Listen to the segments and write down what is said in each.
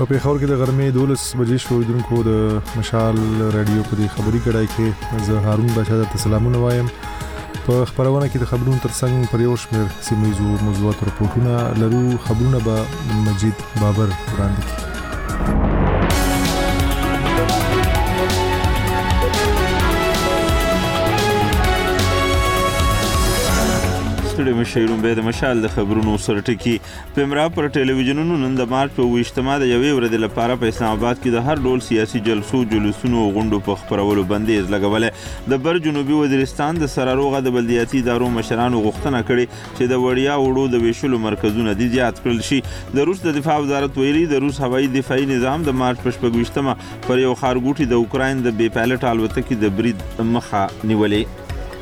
په پیښور کې د غرمې 12 بجې شو دونکو د مشال رادیو په خبري کړای کې زه هارون بچا ته سلامونه وایم. په خبرونه کې د خبرونو ترڅنګ پر یو شمېر سیمایي موضوعات راپورټونه لرو. خبرونه به مجید بابر وړاندې کړي. ستړي مشیرون به د مشال د خبرونو سرټکی پیمرا پر ټلویزیونونو نن د مارچ په 28مه د یوې ورځې لپاره په اسلام آباد کې د هر ډول سیاسي جلسو جلوسونو او غونډو په خبرولو بندیز لګولې. د بر جنوبي وزیرستان د سراروغه د بلدیاتي ادارو مشرانو غوښتنه کړې چې د وړیا وړو د ویشلو مرکزونه دي زیات کړل شي. د روس د دفاع وزارت ویلي د روس هوایي دفاعي نظام د مارچ په 28مه پر یو ښارګوټي د اوکراین د بې پایلټ الوتکې د برید مخه نیولې.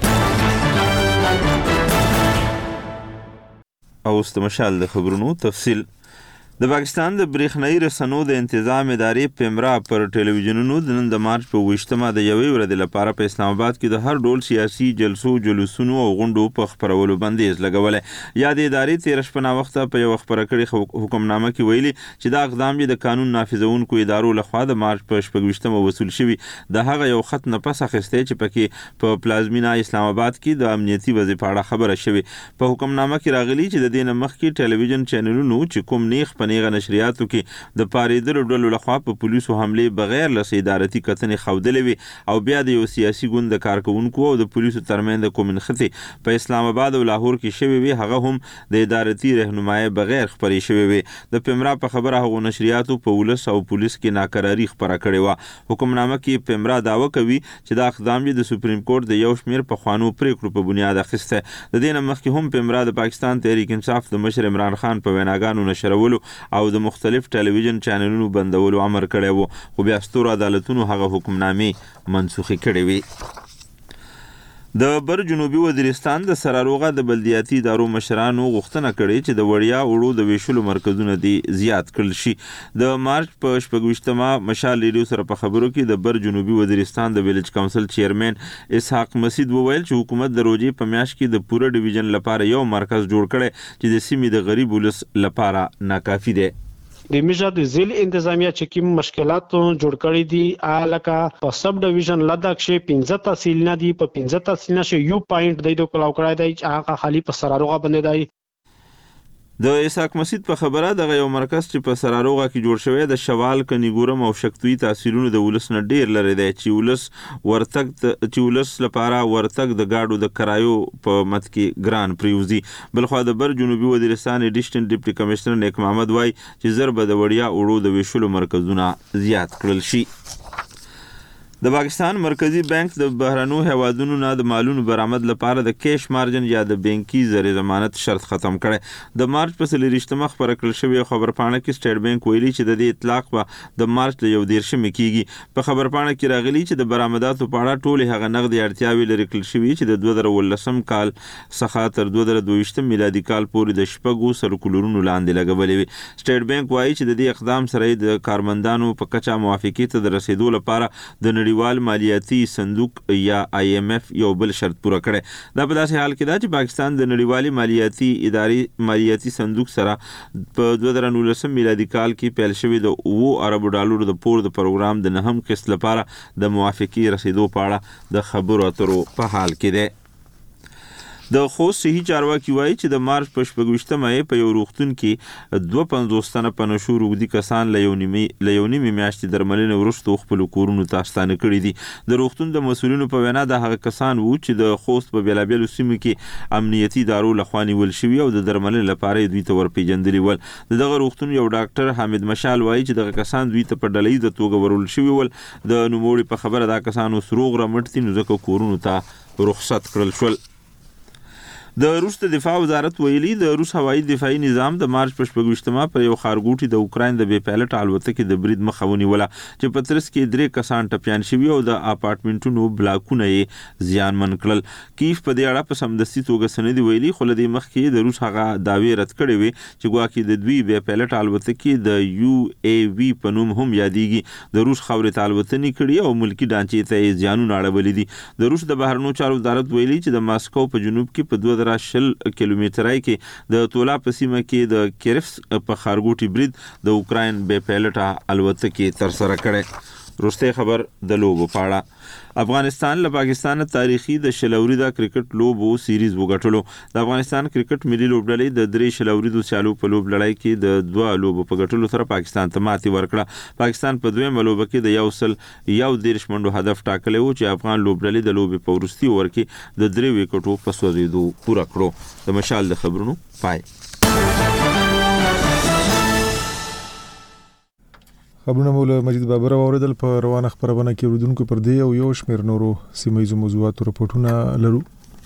اوس د مشال د خبرونو تفصیل. د پاکستان د برېښنايي رسنو د انتظام ادارې پیمرا پر ټلویزیونونو د نن د مارچ په 28مه د یوې ورځې لپاره په اسلام آباد کې د هر ډول سیاسي جلسو جلوسونو او غونډو په خبرولو بندیز لګولې. یا د ادارې 13 شپه وخت په یو خبره کړي حکمنامه کې ویلي چې دا اقدام د قانون نافذونکو ادارو لخوا د مارچ په 28مه وصول شوی. د هغه یو خط نه پس اخیسته چې پکې په پلازمینا اسلام آباد کې د امنیتي وضعیت په اړه خبره شوی. په حکمنامه کې راغلي چې د دې مخکې ټلویزیون چینلونو چې کوم نیغ پنیغه نشریاتو کې د پاریدلو ډلو لخوا په پولیسو حمله بغیر له ادارتي کتنې خودلې وي او بیا د یو سیاسي ګوند د کارکونکو او د پولیسو ترمنځ کوم نښتې په اسلام آباد او لاهور کې شوی وي هغه هم د ادارتي رهنمایي بغیر خبرې شوی وي. د پیمرا په خبره هغه نشریاتو په ولس او پولیس کې ناکراری خبره کړې و. حکمنامه کې پیمرا داوا کوي چې دا اقدام د سپریم کورټ د یو شمېر په خوانو پریکړو په بنیاد اخیسته. د دې مخکې هم پیمرا د پاکستان تحریک انصاف د مشر عمران خان په ویناګانو نشرولو او د مختلف ټلویزیون چینلونو بندولو امر کړی وو خو بیا ستورو عدالتونو هغه حکمنامې منسوخي کړې وي. د بر جنوبي وزیرستان د سراروغه د بلدیاتي ادارو مشرانو غوښتنه کړې چې د وړیا وړو د ویشلو مرکزونه دي زیات کړل شي. د مارچ په 28مه مشال ریډیو سره په خبرو کې د بر جنوبي وزیرستان د ویلج کونسل چیرمن اسحاق مسعود وویل چې حکومت د روزي په میاشت کې د پوره ډیویژن لپاره یو مرکز جوړ کړي چې د سیمې د غریب ولس لپاره ناکافي دی. د میژه د ځل انتظامیه چې کوم مشکلات جوړ کړی دي الکه په سب ډیویژن لدک شي 15 تحصیل نه دي په 15 تحصیل نه شي یو پاینټ د دوه کلاو کړای دی چې هغه خالی په سراروغه باندې دی. د اسحاق مسعود په خبره دغه یو مرکز چې په سراروغه کې جوړ شوی د شوال کنيګورم او شکتوي تحصیلونو د ولس نه ډیر لري دی چې ولس لپاره ورتګ د گاډو د کرایو په مت کې ګران پریوزي. بلخو د بر جنوبي وزیرستان ایډیشنل ډیپټي کمشنر نیک محمد وای چې ضرب د وړیا وړو د ویشلو مرکزونه زیات کړل شي. د پاکستان مرکزی بانک د بهرنو هوادونو نه د مالونو برآمد لپاره د کیش مارجن یا د بانکي زر ضمانت شرط ختم کړي. د مارچ په 23مه خبره کړل شوی خبرپاڼه کې سټیټ بانک ویلي چې د دې اطلاق په د مارچ ل 11مه کېږي. په خبرپاڼه کې راغلي چې د برآمداتو په اړه ټول هغه نغدي اړتیاوې لري کړل شوی چې د 2019 کال څخه تر 2022 میلادي کال پورې د شپږو سرکولرونو لاندې لګولې وي. سټیټ بانک وایي چې د دې اقدام سره د کارمندانو په کچا موافقې ته د رسیدو لپاره د نړیوال مالیاتي صندوق یا IMF یو بل شرط پوره کړي. دا په داسې حال کې دا چې پاکستان د نړیوالي مالیاتي ادارې مالیاتي صندوق سره په 2019 میلادي کال کې پیل شوی د $2 ارب د پور د پروګرام د نهم قسط لپاره د موافقې رسیدو په اړه د خبرو اترو په حال کې دی. د خوست صحي چارواکي وایي چې د مارچ په 28مه په یو روغتون کې 52 تنه په نشو روغدي کسان له یو نیمې میاشتې درملنې وروسته خپل کورونو ته ستانه کړي دي. د روغتون د مسؤلینو په وینا د هغه کسان وو چې د خوست په بیلابیلو سیمو کې امنیتي ادارو لخوا نیول شوي او د درملنې لپاره دوی ته ورپېژندلي ول. دغه روغتون یو ډاکټر حامد مشال وایي چې دغه کسان دوی ته په ډلهییزه توګه ورول شوي ول. د نوموړي په خبره دا کسان اوس روغ رمټ دي نو ځکه کورونو ته رخصت کړل شول. د روس د دفاع وزارت ویلي د روس هوایي دفاعي نظام د مارچ په 28مه پر یو ښارګوټي د اوکراین د بې پایلټ الوتکې د برید مخه ونیوله چې په ترڅ کې 3 کسان ټپیان شوي او د اپارټمنټونو بلاکونه یې زیانمن کړل. کیف په دې اړه په سمدستي توګه سندې ویلي خو له دې مخکې د روس هغه دعوی رد کړې وي چې ګواکې د دوی بې پایلټ الوتکې د UAV په نوم هم یادېږي د روس خاورې ته الوتنې کړي او ملکی ډانچې ته یې زیانونه اړولي دي. د روس د بهرنیو چارو وزارت ویلي چې د ماسکو په جنوب کې په 220 کیلومترای کې د تولا په سیمه کې د کیرفس په خارګوټي برید د اوکراین بې پایلټه الوتکې تر سره کړې. روسته خبر د لوبو پاړه افغانستان له پاکستان تاریخي د شلوريدا کرکټ لوبو سیریز وګټلو. د افغانستان کرکټ ملي لوبډلې د درې شلوریدو سیالو په لوب لړۍ کې د 2 لوبو په ګټلو سره پاکستان ته ماتې ورکړه. پاکستان په دویم لوب کې د 111 منډو هدف ټاکلی و چې افغان لوبډلې د لوبې په وروستي اوور کې د 3 وکټو په سوځېدو پوره کړو. د مشال د خبرونو پای. خبرونه مولا مجید بابر اوریدل. په روانه خبرونه کې اوریدونکو پر دی او یو شمېر نورو سیمایي موضوعاتو راپورټونه لرو.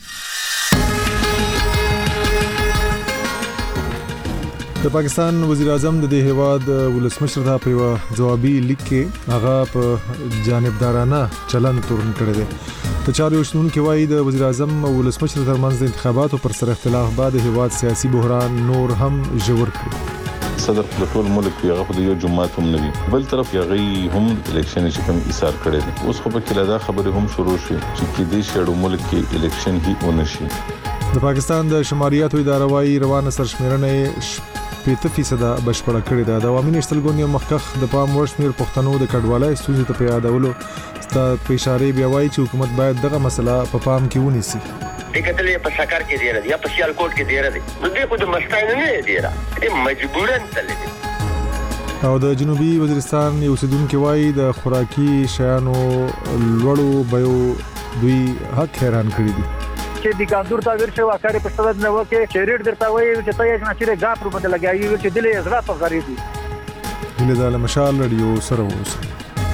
د پاکستان وزیر اعظم د هیواد ولسمشر ته په جوابي لیک کې هغه په جانبدارانه چلند تورن کړی دی. د چارو شنون کې وایي د وزیر اعظم او ولسمشر ترمنځ د انتخاباتو پر سر اختلاف بعد هیواد سیاسي بحران نور هم ژور کړ. صدر د ټول ملک یو خو د یو جماعت هم نوي بل طرف یغي هم الیکشن چې کوم ایثار کړي دي. اوس خو په کې لدا خبره هم شروع شي چې کې دې شړو ملک کې الیکشن هی ونشي. د پاکستان د شماریاتو اداره وايي روانه سرشمیرنه 50% بشپړه کړې ده. د عوامي نشتلګونی مخکخ د پام ورشمیر پښتنو د کډوالۍ ستونزې ته په یادولو ست په اشاره بیا وایي چې حکومت باید دغه مسله په پام کې ونیسي. دغه په سکر کې دی راځي یا په سیالکوټ کې دی راځي. نو دې خو د مستاین نه دی را دې مجبورن تللی. او د جنوبي وزیرستان یو سیدونکو وایي د خوراکي شیانو لوړو بیو دوی حق حیران کړی دي. چې د ګاندور تا ورشه واکاره په ستاد نه وکه چې ریډ درته وایي چې ته یې نشره غاپ پر باندې لګایي چې دلې زړه په غریبي. دلې د مشال رادیو سره اوسه.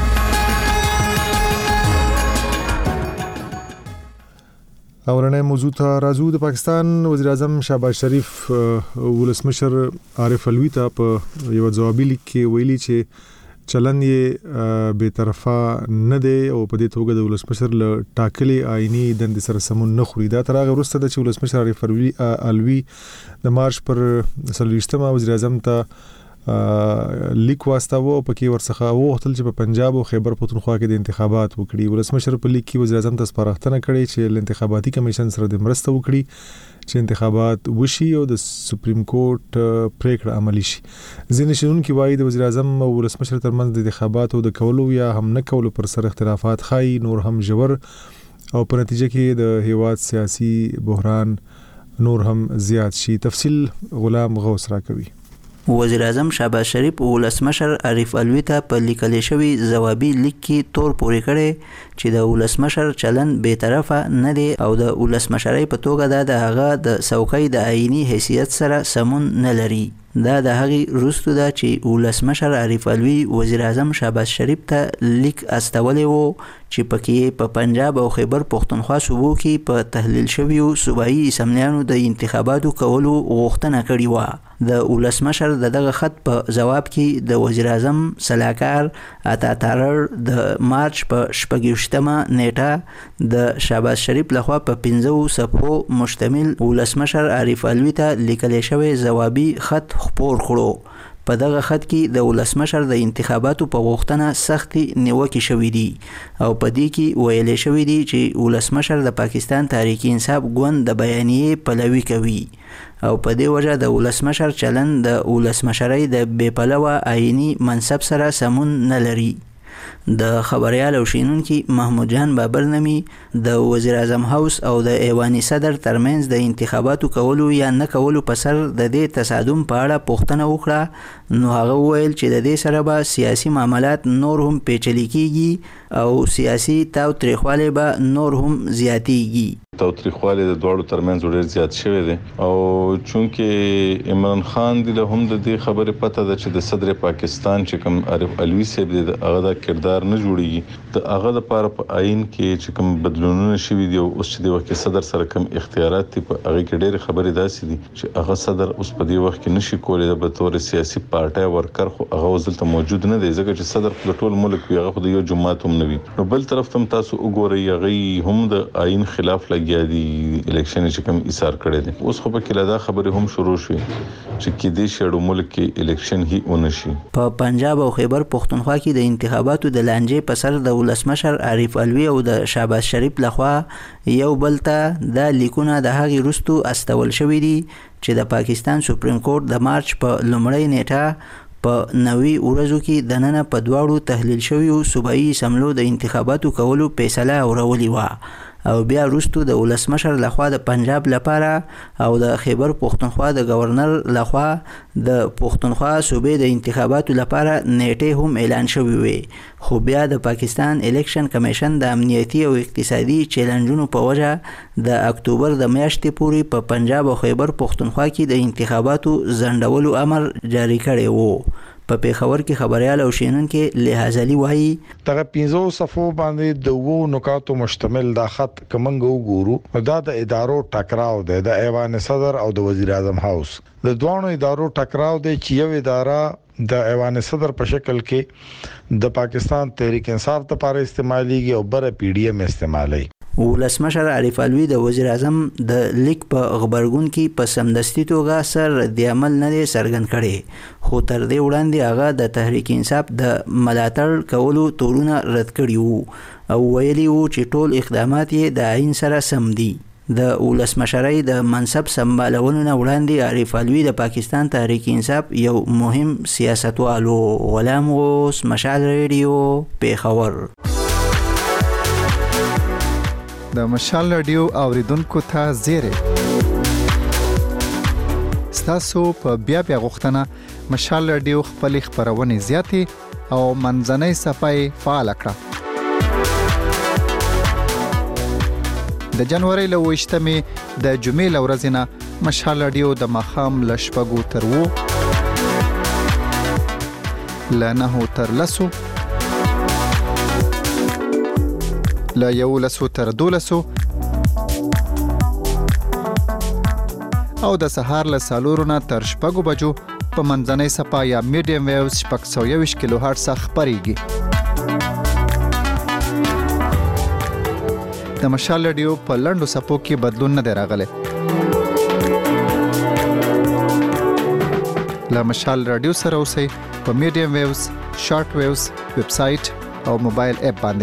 اورنه موضوع ته راځو. د پاکستان وزیر اعظم شهباز شریف ولسمشر عارف علوي ته په یو جوابي لیک کې ویلي چې چلن یې به طرفه نه دی او په دې توګه د ولسمشر له ټاکلي آئینی دند سره سمون نه خوري. دا تر هغه وروسته د ولسمشر عارف علوي د مارچ پر 23 وزیر اعظم ته لیک واستاوه او پکې ورڅخه وغوښتل چې په پنجاب او خیبر پختونخوا کې د انتخابات وکړي. ولسمشر په لیک کې وزیر اعظم ته سپارښتنه کړې چې انتخاباتي کمیشن سره د مرسته وکړي چې انتخابات وشي او د سپریم کورټ پریکړه عملی شي. ځینې شنونکي وایي د وزیر اعظم او ولسمشر ترمنځ د انتخاباتو د کولو یا هم نه کولو پر سر اختلافات خای نور هم ژور او په نتیجه کې د هیواد سیاسي بحران نور هم زیات شي. تفصیل غلام غوث راکوي. وزیر اعظم شهباز شریف ولسمشر عارف علوي ته په لیکل شوی جوابي لیک کې تور پورې کړي چې د ولسمشر چلن به طرفه نه دی او د ولسمشرۍ په توګه د هغه د څوکۍ د آئینی حیثیت سره سمون نه لري. دا د هغې وروسته ده چې ولسمشر عارف علوي وزیر اعظم شهباز شریف ته لیک استولی و چې پکې په پنجاب او خیبر پختونخوا صوبو کې په تحلیل شویو صوبایي اسمبلیانو د انتخاباتو کولو غوښتنه کړې وه. د ولسمشر دغه خط په جواب کې د وزیر اعظم سلاکار عطا تارړ د مارچ په 28 نیټه د شهباز شریف لخوا په 15 صفحو مشتمل ولسمشر عارف علوي ته لیکل شوی جوابي خط خپور کړو. په دغه خط کې د ولسمشر د انتخاباتو په غوښتنه سختي نیوکې شوې دي او په دې کې ویل شوې دي چې ولسمشر د پاکستان تحریک انصاف ګوند د بیانیې پلوي کوي او په دې وجه د ولسمشر چلن د ولسمشرۍ د بې پلوه آئینی منصب سره سمون نه لري. د خبريال او شینونکي محمود جان بابر نمی د وزیر اعظم هاوس او د ایواني صدر ترمنځ د انتخاباتو کولو یا نه کولو په سر د دې تصادم په اړه پوښتنه وکړه. نو هغه وویل چې د دې سره به سیاسي معاملات نور هم پیچلي کیږي او سیاسي تاوتریخوالی به نور هم زیاتیږي. تاوتریخوالی د دوړو ترمنځ ډېر زیات شوی دی او چونکه عمران خان دی له هم د دې خبره پته ده چې د صدر پاکستان چې کوم عارف علوي صاحب دی هغه د کردار نه جوړیږي د هغه لپاره په آئین کې چې کوم بدلونونه شوي دي او اوس چې د وخت صدر سره کوم اختیارات دي په هغه کې ډېر خبرې داسې دي چې هغه صدر اوس په دې وخت کې نشي کولای د بطور سیاسي پارټي ورکر خو هغه وزلته موجود نه دی ځکه چې صدر په ټول ملک هغه خو د یو جماعت هم نه وي. نو بل طرف ته تاسو وګورئ هغه هم د آئین خلاف لګي لګیا دي الیکشن چې کوم ایثار کړی دي. اوس خو په کې لدا خبره هم شروع شوه چې کې د شړو ملک کې الیکشن هی ونشي. په پنجاب او خیبر پختونخوا کې د انتخاباتو د لانجې په سر د ولسمشر عارف علوي او د شهباز شریف لخوا یو بل ته د لیکونه د هغې وروستو استول شوي دي چې د پاکستان سپریم کورټ د مارچ په لومړۍ نیټه په 90 ورځو کې د نن په دواړو تحلیل شویو صوبایي اسمبلو د انتخاباتو کولو فیصله اورولې وه او بیا وروستو د ولسمشر لخوا د پنجاب لپاره او د خیبر پختونخوا د گورنر لخوا د پختونخوا صوبې د انتخاباتو لپاره نیټې هم اعلان شوې وي. خو بیا د پاکستان الیکشن کمیشن د امنیتي او اقتصادي چیلنجونو په وجه د اکتوبر د میاشتې پورې په پنجاب او خیبر پختونخوا کې د انتخاباتو ځنډولو امر جاری کړی وو. په پیښور کې خبريال او شینونکو لحاظ علي وایي دغه 15 صفو باندې د وو نکاتو مشتمل دا خط کمنګ وګورو دا د ادارو ټکراو دی د ایوان صدر او د وزیر اعظم هاوس د دوانو ادارو ټکراو دی چې یو اداره د ایوان صدر په شکل کې د پاکستان تحریک انصاف لپاره استعماليږي او بر پی ډی ایم استعمالي. ولسمشر عارف علوي د وزیر اعظم د لیک په خبرګون کې په سمدستي توګه سر د عمل نه څرګند کړي خو تر دې وړاندې هغه د تحریک انصاف د ملاتړ کولو تورونه رد کړي وو او ویلي وو چې ټول اقدامات یې د عین سره سم دي. د ولسمشرۍ د منصب سمبالولو نه وړاندې عارف علوي د پاکستان تحریک انصاف یو مهم سیاستوال و. غلام غوث، مشال ریډیو، پیښور. د مشال رادیو اوریدونکو ته زیری ستاسو په بیا غوښتنه مشال رادیو خپل خبرونه زیاتې او منځنۍ صفحه فعال کړه. د جنوري ل 28مې د جمعې ل ورځې نه مشال رادیو د مخام ل شپږو تر وو ل 9 تر لسو لا یو لسو تر دولسو او د سهار له سالورونه تر شپږو بجو په منځنۍ صفحه یا میډیم ویوز 620 کیلو هرتز خبريږي. د مشال رادیو په لندو صفو کې بدلون نه راغلی. لا مشال رادیو سره اوسئ په میډیم ویوز، شارټ ویوز، ویب سټ او موبایل اپ باندې.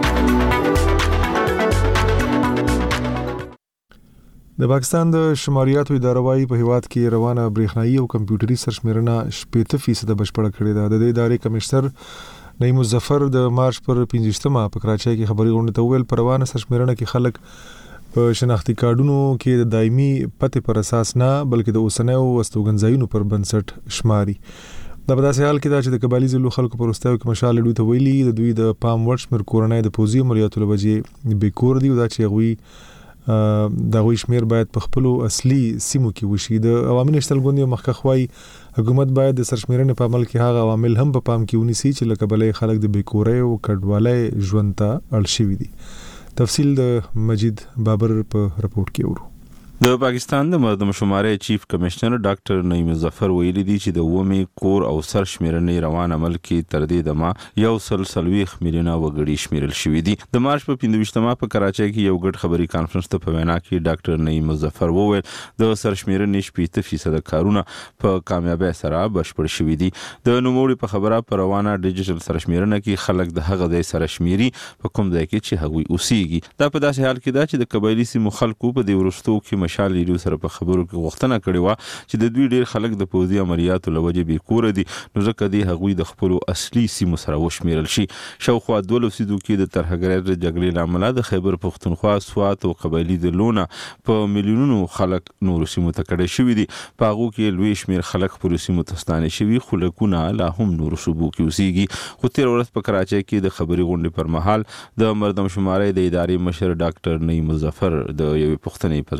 د پاکستان د شماریاتو اداره وايي په هیواد کې روانه برېښنایي او کمپیوټري سرشمیرنه 80% بشپړه کړې ده. د دې ادارې کمشنر نعیم مظفر د مارچ پر 15مه په کراچۍ کې خبري غونډه ته ویل په روانه سرشمیرنه کې خلک په شناختی کارډونو کې د دایمي پته پر اساس نه بلکې د اوسنیو واستوګنځایونو پر بنسټ شماري. د بداسه حال کې دا چې د قبایلی ضلع خلکو پر واستاو کې مشال لوي ته ویلي د دوی د پام ورشمر کورنۍ د پوزي عملیاتو لوجې بیکور دی او دا چې غوي د غوي شمیر باید په خپل اصلي سیمو کې وشي. د عوامي نشتل غونډې مخکخوي حکومت باید د سرشمیرنې په عمل کې هغه عوامل هم په پام کې ونیسي چې لکه بلې خلک د بیکورۍ او کډوالۍ ژوند ته اړ شوي دي. تفصیل د مجید بابر په رپورت کې ورو. د پاکستان د مردم شمارې چیف کمشنر ډاکټر نعیم مظفر ویلي دی چې د ومه کور او سرشمیرنې روان عمل کې تر دې دمه 140 میلیونه وګړي شمیرل شوې دي. د مارچ په 15مه په کراچۍ کې یو ګډ خبري کانفرنس ته په وینا کې ډاکټر نعیم مظفر وویل د سرشمیرنې 80% کارونه په کامیابی سره بشپړ شوې دي. د نوموړي په خبره پر روانه ډیجیټل سرشمیرنه کې خلک د هغه د سرشمیري په کوم ځای کې چې هغوی اوسېږي. دا په داسې حال کې دا چې د قبایلی سیمو خلکو په دې ورستو کې مشال لیدو سره په خبرو کې غوښتنه کړې و چې د دوی ډېر خلک د پوزي عملیاتو لوجې بیکور دي نو ځکه دی هغوی د خپل اصلي سیمو سره وشمیرل شي. شاوخوا 12 سیدو کې د ترهګرۍ د جګړې لامل د خیبر پختونخوا، سوات او قبایلی د لونه په میلیونونو خلک نور سیمو ته کډه شوي دي. په هغو کې لوی شمیر خلک پر سیمو ته ستانه شوي خو لکونه لا هم نور صوبو کې اوسېږي. خو تیر ورځ په کراچۍ کې د خبري غونډې پر مهال د مردم شمارې د ادارې مشر ډاکټر نعیم مظفر د یوې پوښتنې په جواب کې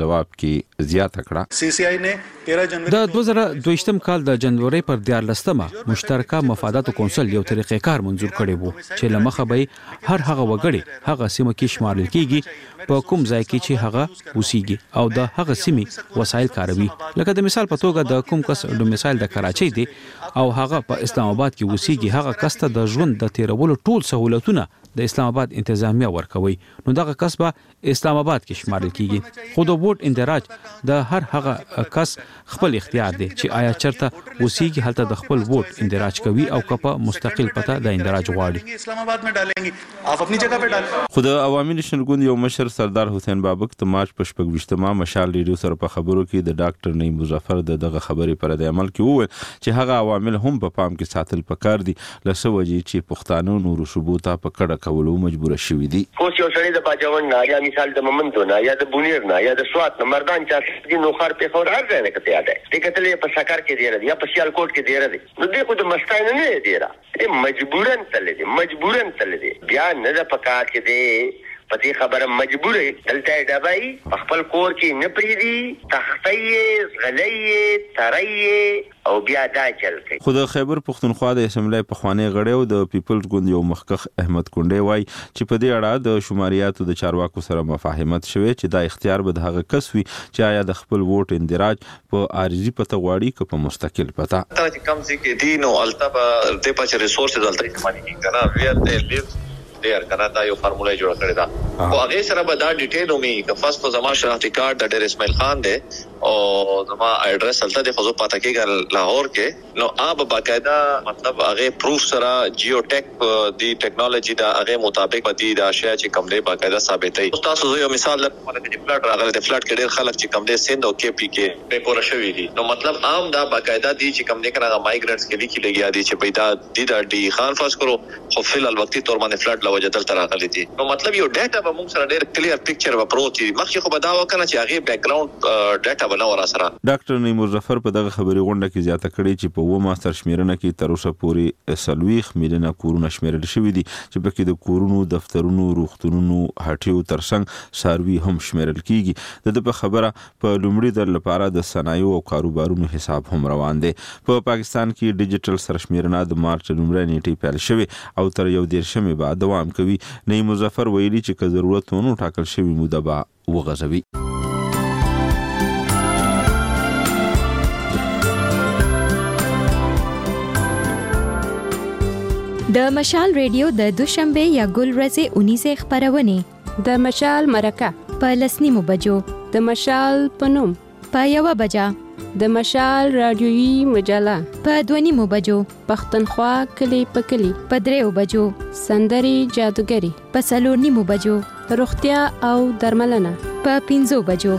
کې زیاته کړه. CCI نے 13 جنوری د 2022م کال د جنوري پر 14مه مشترکه مفاداتو کونسل یو طریقې کار منزور کړی وو چې لمخه به هر هغه وګړي هغه سیمه کې شمارل کیږي په کوم ځای کې چې هغه وسیږي او د هغه سیمې وسایل کاروي. لکه د مثال په توګه د کوم کس ډومیسایل د کراچۍ دی او هغه په اسلام آباد کې وسیږي، هغه کس ته د ژوند د تیرولو ټول سہولتونه د اسلام آباد انتظامیه ورکوي، نو دغه کس به اسلام آباد کې شمارل کیږي. خو د ووټ اندراج د هر هغه کس خپل اختیار دی چې آیا چرته وسیږي هلته د خپل ووټ اندراج کوي او کپه مستقل پته د اندراج غواړي. اسلام آباد میں ڈالیں گے آپ اپنی جگہ پہ ڈالیں. خو د عوامي نشن ګوند یو مشر سردار حسین بابک د مارچ په 28مه مشال ریډیو سره په خبرو کې د ډاکټر نعیم مظفر دغه خبرې پر د عمل کې وویل چې هغه عوامل هم په پام کې ساتل پکار دي لسه وجې چې پښتانه نور شبوتا په کډه کولو مجبور شوي دي. خو یو سړی د باجوړ نه یا مثال د ممندو نه یا د بونیر نه یا د سوات نه مردان چې د نوخار په خور هر ځای نه کته یاد دی کتلې په سکر کې دی یا په سیالکوټ کې دی نو دغه خو د مستاین نه دی را مجبورن تل دی بیا نه د پکار کې دی پتی خبره مجبور دلته دبای خپل کور کې نه پریدي تختې غلې ترې او بیا دا چل کوي. خو د خیبر پښتونخوا د اسمبلی په خوانی غړیو د پیپلز ګوند یو مخکخ احمد کونډې وای چې په دې اړه د شماریاتو د چارواکو سره مفاهمت شوه چې دا اختیار به د هغه کس وي چې آیا د خپل ووټ اندراج په عارضی پته غواړي که په مستقل پته. تا چې کم سي کې دین او التبا د پچ ریسورس دلته استعمالي کیږي وی د لیو ډیر کنه دا یو فارموله جوړ کړی دا او هغه سره به دا ډیټیل ومي که فرست په زما شناختی کارت د ډیر اسماعیل خان دی او زما ایڈریس هلته د خو پته کېږي لاهور کې نو آب باقاعده مطلب هغه پروف سره جیو ټیک دی ټیکنالوژي دا هغه مطابق بدی دا شی چې کوم دی باقاعده ثابتې. تاسو یو مثال لکه د فلټ راغلی د فلټ کې ډیر خلک چې کوم دی سند او کې پی کې په پوره شوی دي نو مطلب عام دا باقاعده دی چې کوم دی کنه مایګرنټس کې لیکي لګیا دي چې پیدا دی خان فرض کرو خو فل الوقتی تور باندې فلټ وجدل تراغلی دي نو مطلب یو ډاټا به موږ سره ډېر کلیر پکچر به پروت دي مخکې خو به دا وکنه چې هغه بیک گراوند ډاټا به نه ور سره. ډاکټر نعیم مظفر په دغه خبري غونډه کې زیاته کړې چې په و ماستر شمیرنه کې تر اوسه پورې 30 میلیونه کورونه شمیرل شوي دي چې پکې د کورونو دفترونو روغتونونو هټیو ترڅنګ ساروي هم شمیرل کیږي. د په خبره په لومړي در لپاره د صنایع او کاروبارونو حساب هم روان دي. په پاکستان کې ډیجیټل سرشمیرنه د مارچ لومړۍ نیټې پیل شوه او تر یو 10 بعد دوام کوي. نعیم مظفر ویلي چې که ضرورت ونه ټاکل شوی موده به وغځوي. د مشال ریډیو د دوشنبه یا ګل ورځې 19 خبرونه د مشال مرکه په لسنیمو بجو د مشال پنوم په 1 بجا د مشال رادیویی مجله په 2 بجو پښتونخوا کلی په کلی په 3 بجو سندري جادوګری په 4 بجو روغتیا او درملنه په 5 بجو.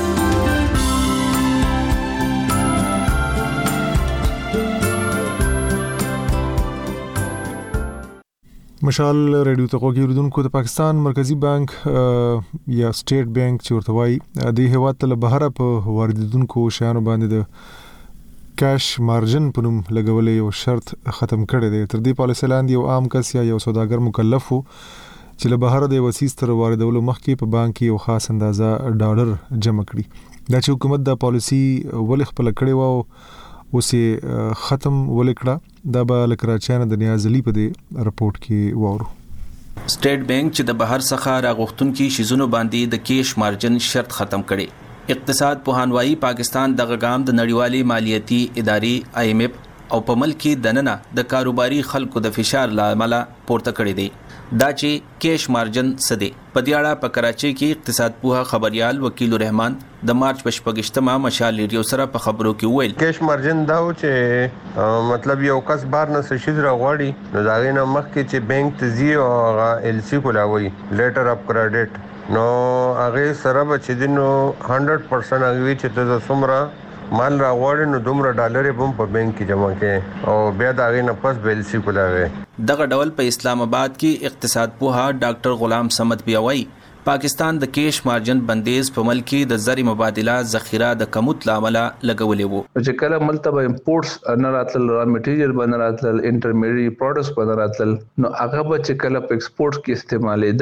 مشال ریډیو ته غوږی اوریدونکو د پاکستان مرکزی بانک یا سټیټ بانک چې ورته وایي د هیواد ته بهره په واردونکو شیانو باندې د کاش مارجن په نوم لګولې یو شرط ختم کړی دی. تر دې پالیسي لاندې یو عام کس یا یو سوداګر مکلف وو چې له بهره د وسیس تر واردولو مخکې په بانک کې یو خاص اندازه ډالر جمع کړي. دا چې حکومت د پالیسي ولې خپل کړی وو اوسې ختم ولیکړه دا به لکراچانه د نیازلی په دې رپورت کې وورو. سټیټ بانک چې د بهر څخه راغښتونکو شیزونو باندې د کیش مارجن شرط ختم کړي. اقتصاد پوهانوایی پاکستان د غام د نړیوالي مالیاتي ادارې IMF او په ملک دننه د کاروباري خلکو د فشار لامل پورته کړي دي. دا چې کیش مارجن سده په دې اړه په کراچۍ کې اقتصاد پوها خبريال وکیل الرحمن د مارچ په 28مه مشال ریډیو سره په خبرو کې ویل کیش مارجن دا و چې مطلب یو کس بار نه شي راغواړي نو دا غینه مخکې چې بانک ته زی او LC کولاوي لیټر اف کریډټ نو هغه سره به دینو 100% هغه چې ته سمرا مال راغواړي نو دومره ډالر هم په بانک کې جمع کړي او بیا دا غینه پس BLC کولاوي. دغه ډول په اسلام آباد کې اقتصاد پوها ډاکټر غلام صمد بیاوي پاکستان د کیش مارجن بندیز په ملک کې د زری مبادله ذخیره د کموت لامل لګولې وو چې کله ملتبه امپورټس نه راتل را میټیریل باندې راتل انټرمیډیټ پروډکټس باندې راتل نو هغه به چې کله په ایکسپورټ کې استعمالېدل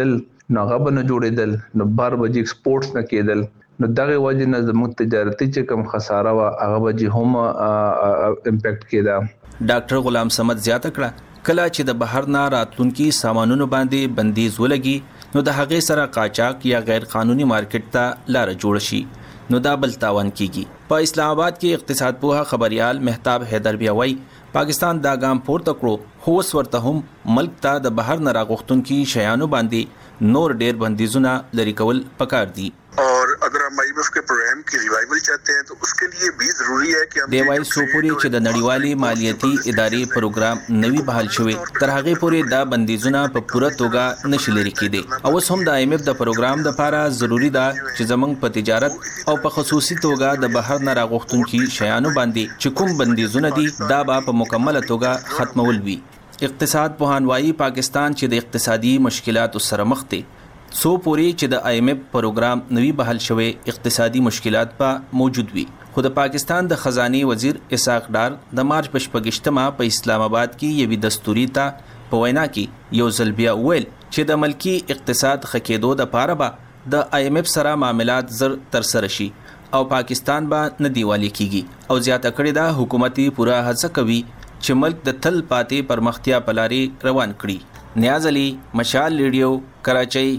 نو هغه به نه جوړېدل، نو بار به ایکسپورټس نه کېدل. نو دغه وجه نه زموږ تجارتي چې کوم خساره وا هغه به هم امپیکټ کېده. ډاکټر غلام صمد زیاته کړه کله چې د بهر نه راتلونکي سامانونو باندې بندیز ولګي نو د هغې سره قاچاق یا غیر قانوني مارکیټ ته لار جوړ شي، نو دا بل تاوان کیږي. په اسلام آباد کې اقتصاد پوها خبريال مهتاب حیدر بیا وایي پاکستان دا ګام پورته کړو، خو اوس ورته هم ملک ته د بهر نه راغوښتونکي شیانو باندې نور ډیر بندیزونه لري کول پکار دي. और अगर हम IMF के प्रोग्राम की रिवाइवल चाहते हैं तो उसके लिए भी जरूरी है कि हम دیوای سوپوري چې د نړیوالي مالیاتي ادارې پروګرام نوي بحال شوی تر هغه پورې دا بندیزونه په پوره توګه نشي لري کېدي. او اوس هم د IMF د پروګرام لپاره ضروری ده چې زمونږ په تجارت او په خصوصي توګه د بهر نه راغوښتونکي شیانو باندې چې کوم بندیزونه دي دا به په مکمله توګه ختمول وي. اقتصاد پوهانوایی پاکستان چې د اقتصادي مشکلاتو سره مخ دی، سو پوری چې د IMF پروګرام نوی بحال شوی اقتصادي مشکلات په موجود وي. خو د پاکستان د خزانه وزیر اسحاق ډار د مارچ 28 په اسلام آباد کې یوې دستوري ته په وینا کې یو ځل بیا ویل چې د ملکی اقتصاد خکېدو د پاره به د IMF سره معاملات زر تر سره شي او پاکستان به نه دیوالي کیږي. او زیاته کړې ده حکومتي پوره هڅه کوي چې ملک د تل پاتې پرمختیا په لارې روان کړي. نیاز علي، مشال ریډیو، کراچۍ.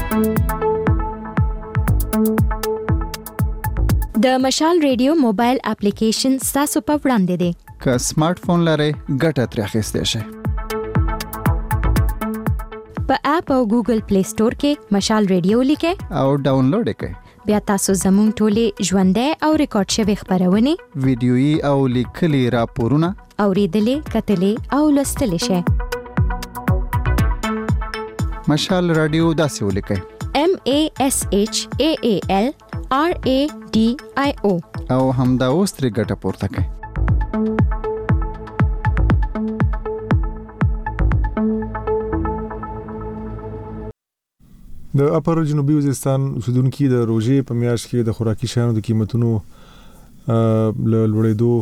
د مشال ریډیو موبایل اپلیکیشن تاسو په وړاندې دی. که سمارټ فون لرئ ګټه ترې اخیستی شئ. په اپ او ګوګل پلی سٹور کې مشال ریډیو لیکئ او ډاونلوډ یې کړئ. بیا تاسو زموږ ټولې ژوندۍ او ریکارډ شوي خبرونه، ویډیويي او لیکلي راپورونه اوریدلې، کتلې او لوستلې شئ. مشال رادیو داسې ولیکئ: MASHAAL RADIO او همدا اوس ترې ګټه پورته کړئ. د اپر جنوبي وزیرستان اوسیدونکو د روزې په میاشت کې د خوراکي شیانو د قیمتونو لوړېدو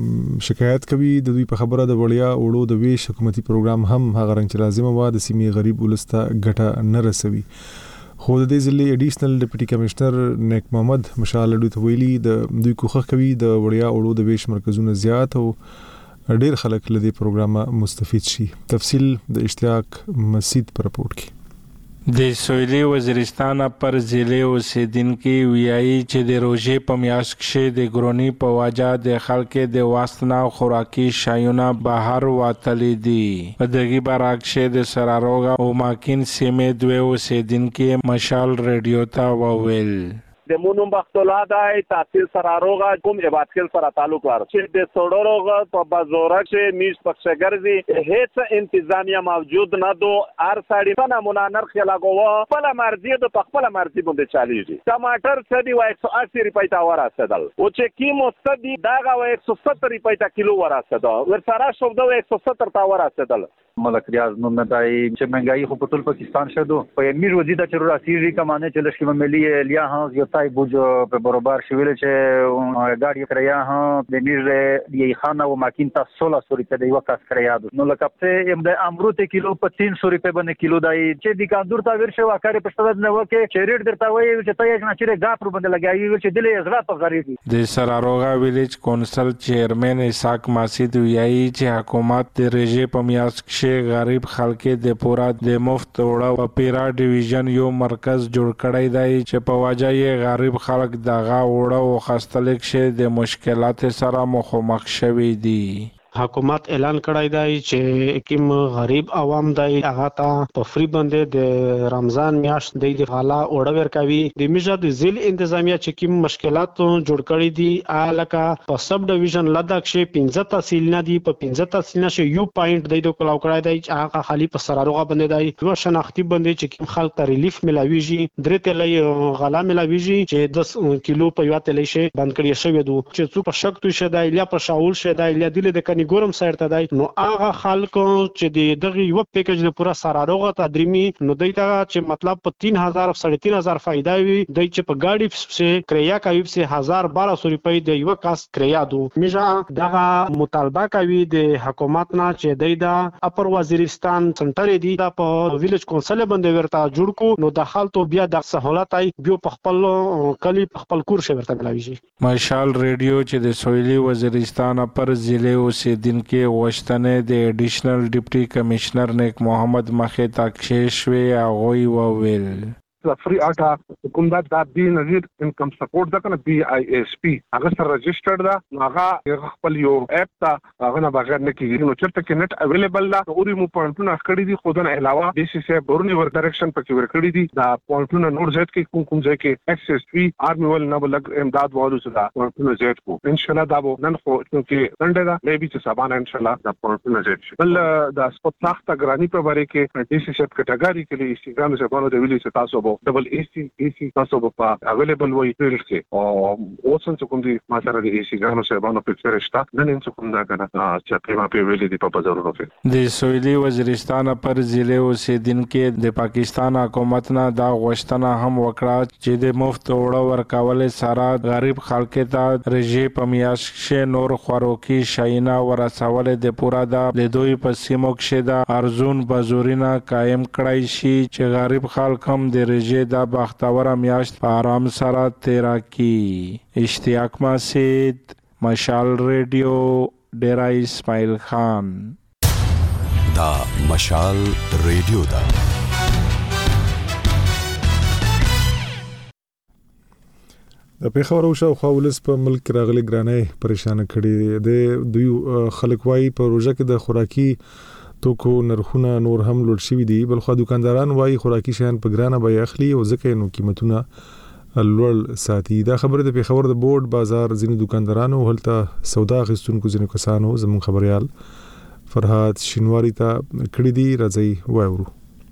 شکایت کوي. د دوی په خبره د وړیا اوړو د ویش حکومتي پروګرام هم هغه رنګ چې لازمه و د سیمې غریب ولسته ګټه نه رسوي. خو د دې ځلې اډیشنل ډیپټي کمشنر نیک محمد مشال اډو ته ویلي د دوی کوښښ کوي د وړیا اوړو د ویش مرکزونه زیات او ډیر خلک له دې پروګرامه مستفید شي. تفصیل د اشتیاق مسید پر رپورټ کې. د سویلي وزیرستان پر ضلع اوسیدونکو ویایي چې د روزې په میاشت کې د ګرونی په وجه د خلکو د واستنا خوراکي شایونه بهر وتلي دي. په دغه برعکس د سراروغا او ماکین سیمې دوه اوسیدونکو مشال ریډیو ته وویل د مونږ بختولا دای تحصیل سراروغا کوم عبادت سره تعلق لري چې د سوډروغا په بازار کې میش پښګرځي هیڅ انتظامیه موجود نه دو هر سړی په نمونه نرخ لګوه خپل مرزي د خپل مرزي باندې چاليږي. ټماټر څه دی 180 روپۍ تا ورسېدل او چې کیمو څه دی داغه 170 روپۍ تا کیلو ورسېدل ور سره شو د 170 تا ورسېدل. ملک ریاض نو مدای چې مهنګای خو په ټول پاکستان شدو په امیر وزیدا چې راسي کمانه چې لشکې ملي لیا ها یوتای بوج په برابر شویل چې ګاډي کریا ها د امیر دی خانه او ماکین تا 1600 روپۍ دی وکاس کریا نو لکه ام د امروت کیلو په 300 روپۍ باندې کیلو دی چې د کاندور تا ورشه واکاري پښتو نه وکه چې ریټ درته وایي چې ته یې نه چې غاپ باندې لګایي چې دلې ازرا په غریبي. د سراروغا ویلیج کونسل چیرمن اسحاق مسید ویایي چې حکومت د رژې په میاشت کې غریب خلکو د پورا د مفت وړو په پیرا ډیویژن یو مرکز جوړ کړی دی چې په وجه یې غریب خلک دغه وړو خستل کې د مشکلات سره مخامخ شوي دي. حکومت اعلان کړی دی چې کوم غریب عوام دی هغه ته په فری باندې د رمضان میاشت د غلا اوړه ورکوي. د میژه د ځل انتظامیه چې کوم مشکلات جوړ کړی دي الکه په سب ډیویژن لدک شي 15 تحصیل نه دي په 15 تحصیل نه شي یو پوینټ دی د کلاو کړی دی چې هغه خالی په سراروغه باندې دی یو شناختی باندې چې کوم خلک ته ریلیف ملاويږي درې تلې غلا ملاويږي چې 10 کیلو په یو تلې شي بند کړی شوی دو چې څو په شک تو شه دی یا په شاول شه دی یا د کنيګورم سایت ته دی نو هغه خلکو چې دغه یو پیکیج د پورا سراروغه تدریمي نو دایته چې مطلب په 3000 3500 فائدہ وي دای چې په ګاډي سے کریا کوي سے 1200 روپۍ د یو کاس کریا دو میجا دغه مطالبه کوي د حکومت نه چې دایدا اپر وزیرستان سنټر دی دا په ویلیج کونسل باندې ورته جوړ کو نو د حالت بیا د سہولت ای بیا په خپل کلی په خپل کور شي ورته ملاوي شي مشال ریډیو چې د سویلي وزیرستان پر ضلع اوسیدونکو غوښتنې د ایډیشنل ډیپټي کمشنر نیک محمد مخه تاکشش وی هغه وویل فري اټا کوم دا بي نظیر انکم سپورټ دا کنه BISP هغه سره ريجسترډ دا هغه خپل یو اپ تا هغه نه بغیر نه کیږي نو چرته کې نت اویلیبل دا اوري مو پونټونه کړی دي خودنه علاوه د سي سي برونی ور ډایرکشن پکې ور کړی دي دا پونټونه نور زیات کې کوم ځای کې ایکسس فی آرمي ول نه بلګ امداد والو سره پونټونه زیات کو ان شاء الله دا وو نن خو چې سنډه دا مې به سبانه ان شاء الله دا پونټونه زیات شي بل دا سپورت سخت غرانی په باره کې د سي سي کټګوري کې استګرام زبانو د ویلي تاسو ډبل AC تاسو په اویلیبل وای پیل کې او اوسن کوم دي ما سره د AC غانو سبانو پکچر شتا نن څه کوم دا کنه چې په ما په ویلي دی په بازارونو کې د سویلي وزیرستان پر ضلع اوسیدونکو د پاکستان حکومت نه دا غوښتنه هم وکړه چې د مفت وړو ورکول سره غریب خلکو ته رژې په میاشت نور خوراکي شاینا ورسول د پورا د دوی په سیمو کې د ارزون بازارونه قائم کړای شي چې غریب خلک هم د رژې د بختور میاشت په آرام سره تیرا کی اشتیاق مسید مشال ریډیو ډیرا اسماعیل خان دا مشال ریډیو دا د پیښور او شاوخوا ولس په ملک راغلي ګرانۍ پریشان کړي د دوی خلک وايي په روزه کې د خوراکي توکو نرخونه نور هم لوړ شوي دي بل خو دکانداران وايي خوراکي شیان په ګرانه به اخلي او ځکه نو قیمتونه لوړ ساتي دا خبره د پیښور د بورډ بازار ځینې دکاندارانو هلته سودا غستونکو ځینې کسانو زمون خبريال فرحات شینواری ته کړی دی راځي وایو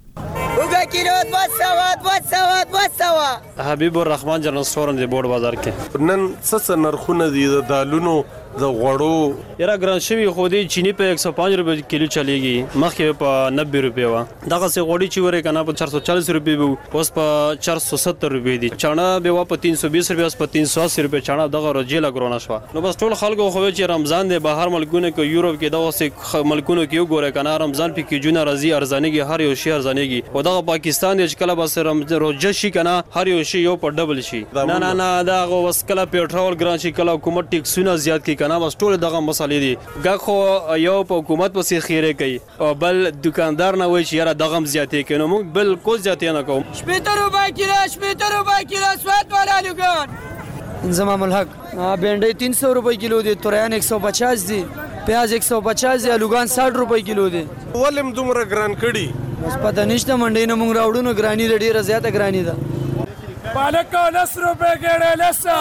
حبیب الرحمن جنرال سٹور دی بورډ بازار کې نن څه نرخونه دي د دالونو د غوړو یاره ګران شوی خو دی چینی په 105 روپے کیلو چلیږي مخکې په 90 روپے وا دغه سه غوړي چې وره کنه په 440 روپے وو اوس په 470 روپے دي چانا به وا په 320 روپے اوس په 380 روپے چانا دغه رجیلا ګرونه شو نو بس ټول خلکو خو چې رمضان دی بهر ملکونه کې یورپ کې دغه سه ملکونه کې وګوره کنه رمضان په کې جون راځي ارزانيږي هر یو شی ارزانيږي او دغه پاکستان چې کله بس روزه شي کنه هر یو شی یو په ډبل شي نه دغه وس کله پیټرول ګران شي کله حکومت ټیکسونه زیات کی کنه بس ټول دغه مسالې دي غاخو یو په حکومت پسې خیره کوي او بل دکاندار نه وای چې یاره دغه زیاتې کوي نو موږ بالکل زیاتې نه کوو 80 روپے کیلو سواد والا لګان انضمام الحق بینډي 300 روپے کیلو دي توريان 150 دي پیاز 150 دي الوغان 60 روپے کیلو دي ولم دومره ګران کړي بس پته نشته منډي نه موږ راوړو نو ګرانی ډیره زیاته ګرانی ده پالک 10 روپے ګړې لسا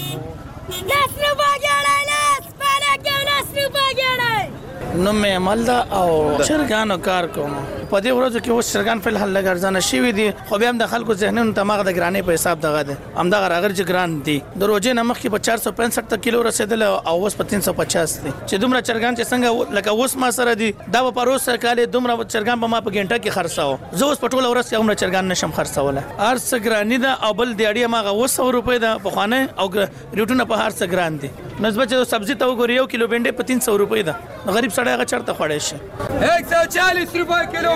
10 روپے ګړې لس پالک 10 روپے ګړې نو مې عمل دا او چرګانو کار کوم په دې ورځو کې اوس چرګان په حل لګرځنه شي وي دي خو به هم د خلکو ذهنونو ته ماغه د ګرانې په حساب دغه ده هم دا راغر چې ګران دي د روزې نمخ کې په 465 کیلو رسیدل او اوس په 350 دي چې دومره چرګان چې څنګه لکه اوس ما سره دي دا په پروس سرکاله دومره چرګان په ما په ګنټه کې خرڅاو زه اوس په ټوله ورځ کې عمر چرګان نشم خرڅوله ارس ګرانی ده او بل دیاړي ماغه 100 روپے ده په خانه او ریټونه په هر څه ګران دي نسبت چې سبزی ته وګورئ یو کیلو بینډي په 300 روپے ده غریب سړی هغه چرته خوړې شي 140 روپے کیلو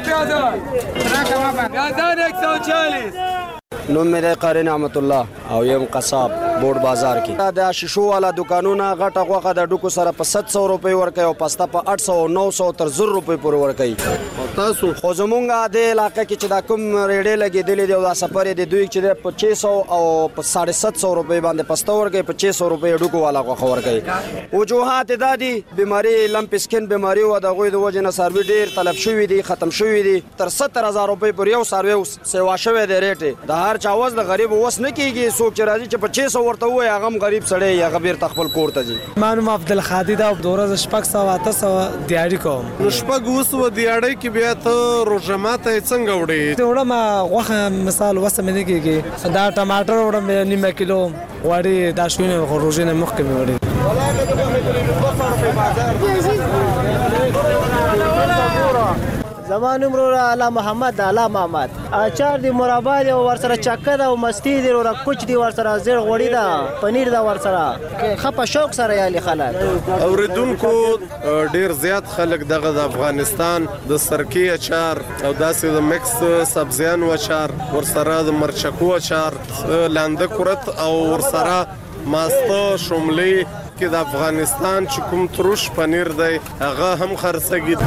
پیازان 140 نوم مې د قاری نعمت الله او یم قصاب بورډ بازار کې د شیشو والا دکانونه غټه غوخه د ډوکو سره په 700 روپے ورکې او پستا په 800 900 تر 0 روپے پورې ورکې تاسو خو زمونږه د علاقې کې چې دا کوم ریډې لګېدلې دی او دا سفر دی دوی چې په 600 او په 750 روپے باندې پستا ورکې په 600 روپے ډوکو والا غوخه ورکې وجوهات دادي بیماری لمپ سکن بیماری او د غوي د وجنه سروي ډیر طلب شوې دي ختم شوې دي تر 70000 روپے پر یو سروي سیوا شوې دی ریټ د هر چاوز د غریب وس نه کیږي سوچ راځي چې په 600 ورته وای هغه غریب سړی یا غبیر تخپل کور ته ځي مانو عبد الخادی دا دوره شپک سو اته دیاړي کوم شپک وسو دیاړي کې بیا ته روزماته څنګه وړي ته وړه ما غوخه مثال وسه مې کېږي دا ټماټر وړم نیمه کیلو وړي دا شوینه روزنه مخکې وړي زمان عمر علا محمد علا محمد اچار دی مربع دی ور سره چکه دا او مستی دی ور کوچ دی ور سره زیر غوړی دا پنیر دا ور سره خپه شوق سره یالي خلک اوریدونکو ډیر زیات خلک دغه د افغانستان د سرکی اچار او داسې د مکس سبزیان و اچار ور سره د مرچکو اچار لاندې کورت او ور سره ماسته شملې کې د افغانستان چې کوم تروش پنیر دی هغه هم خرڅګي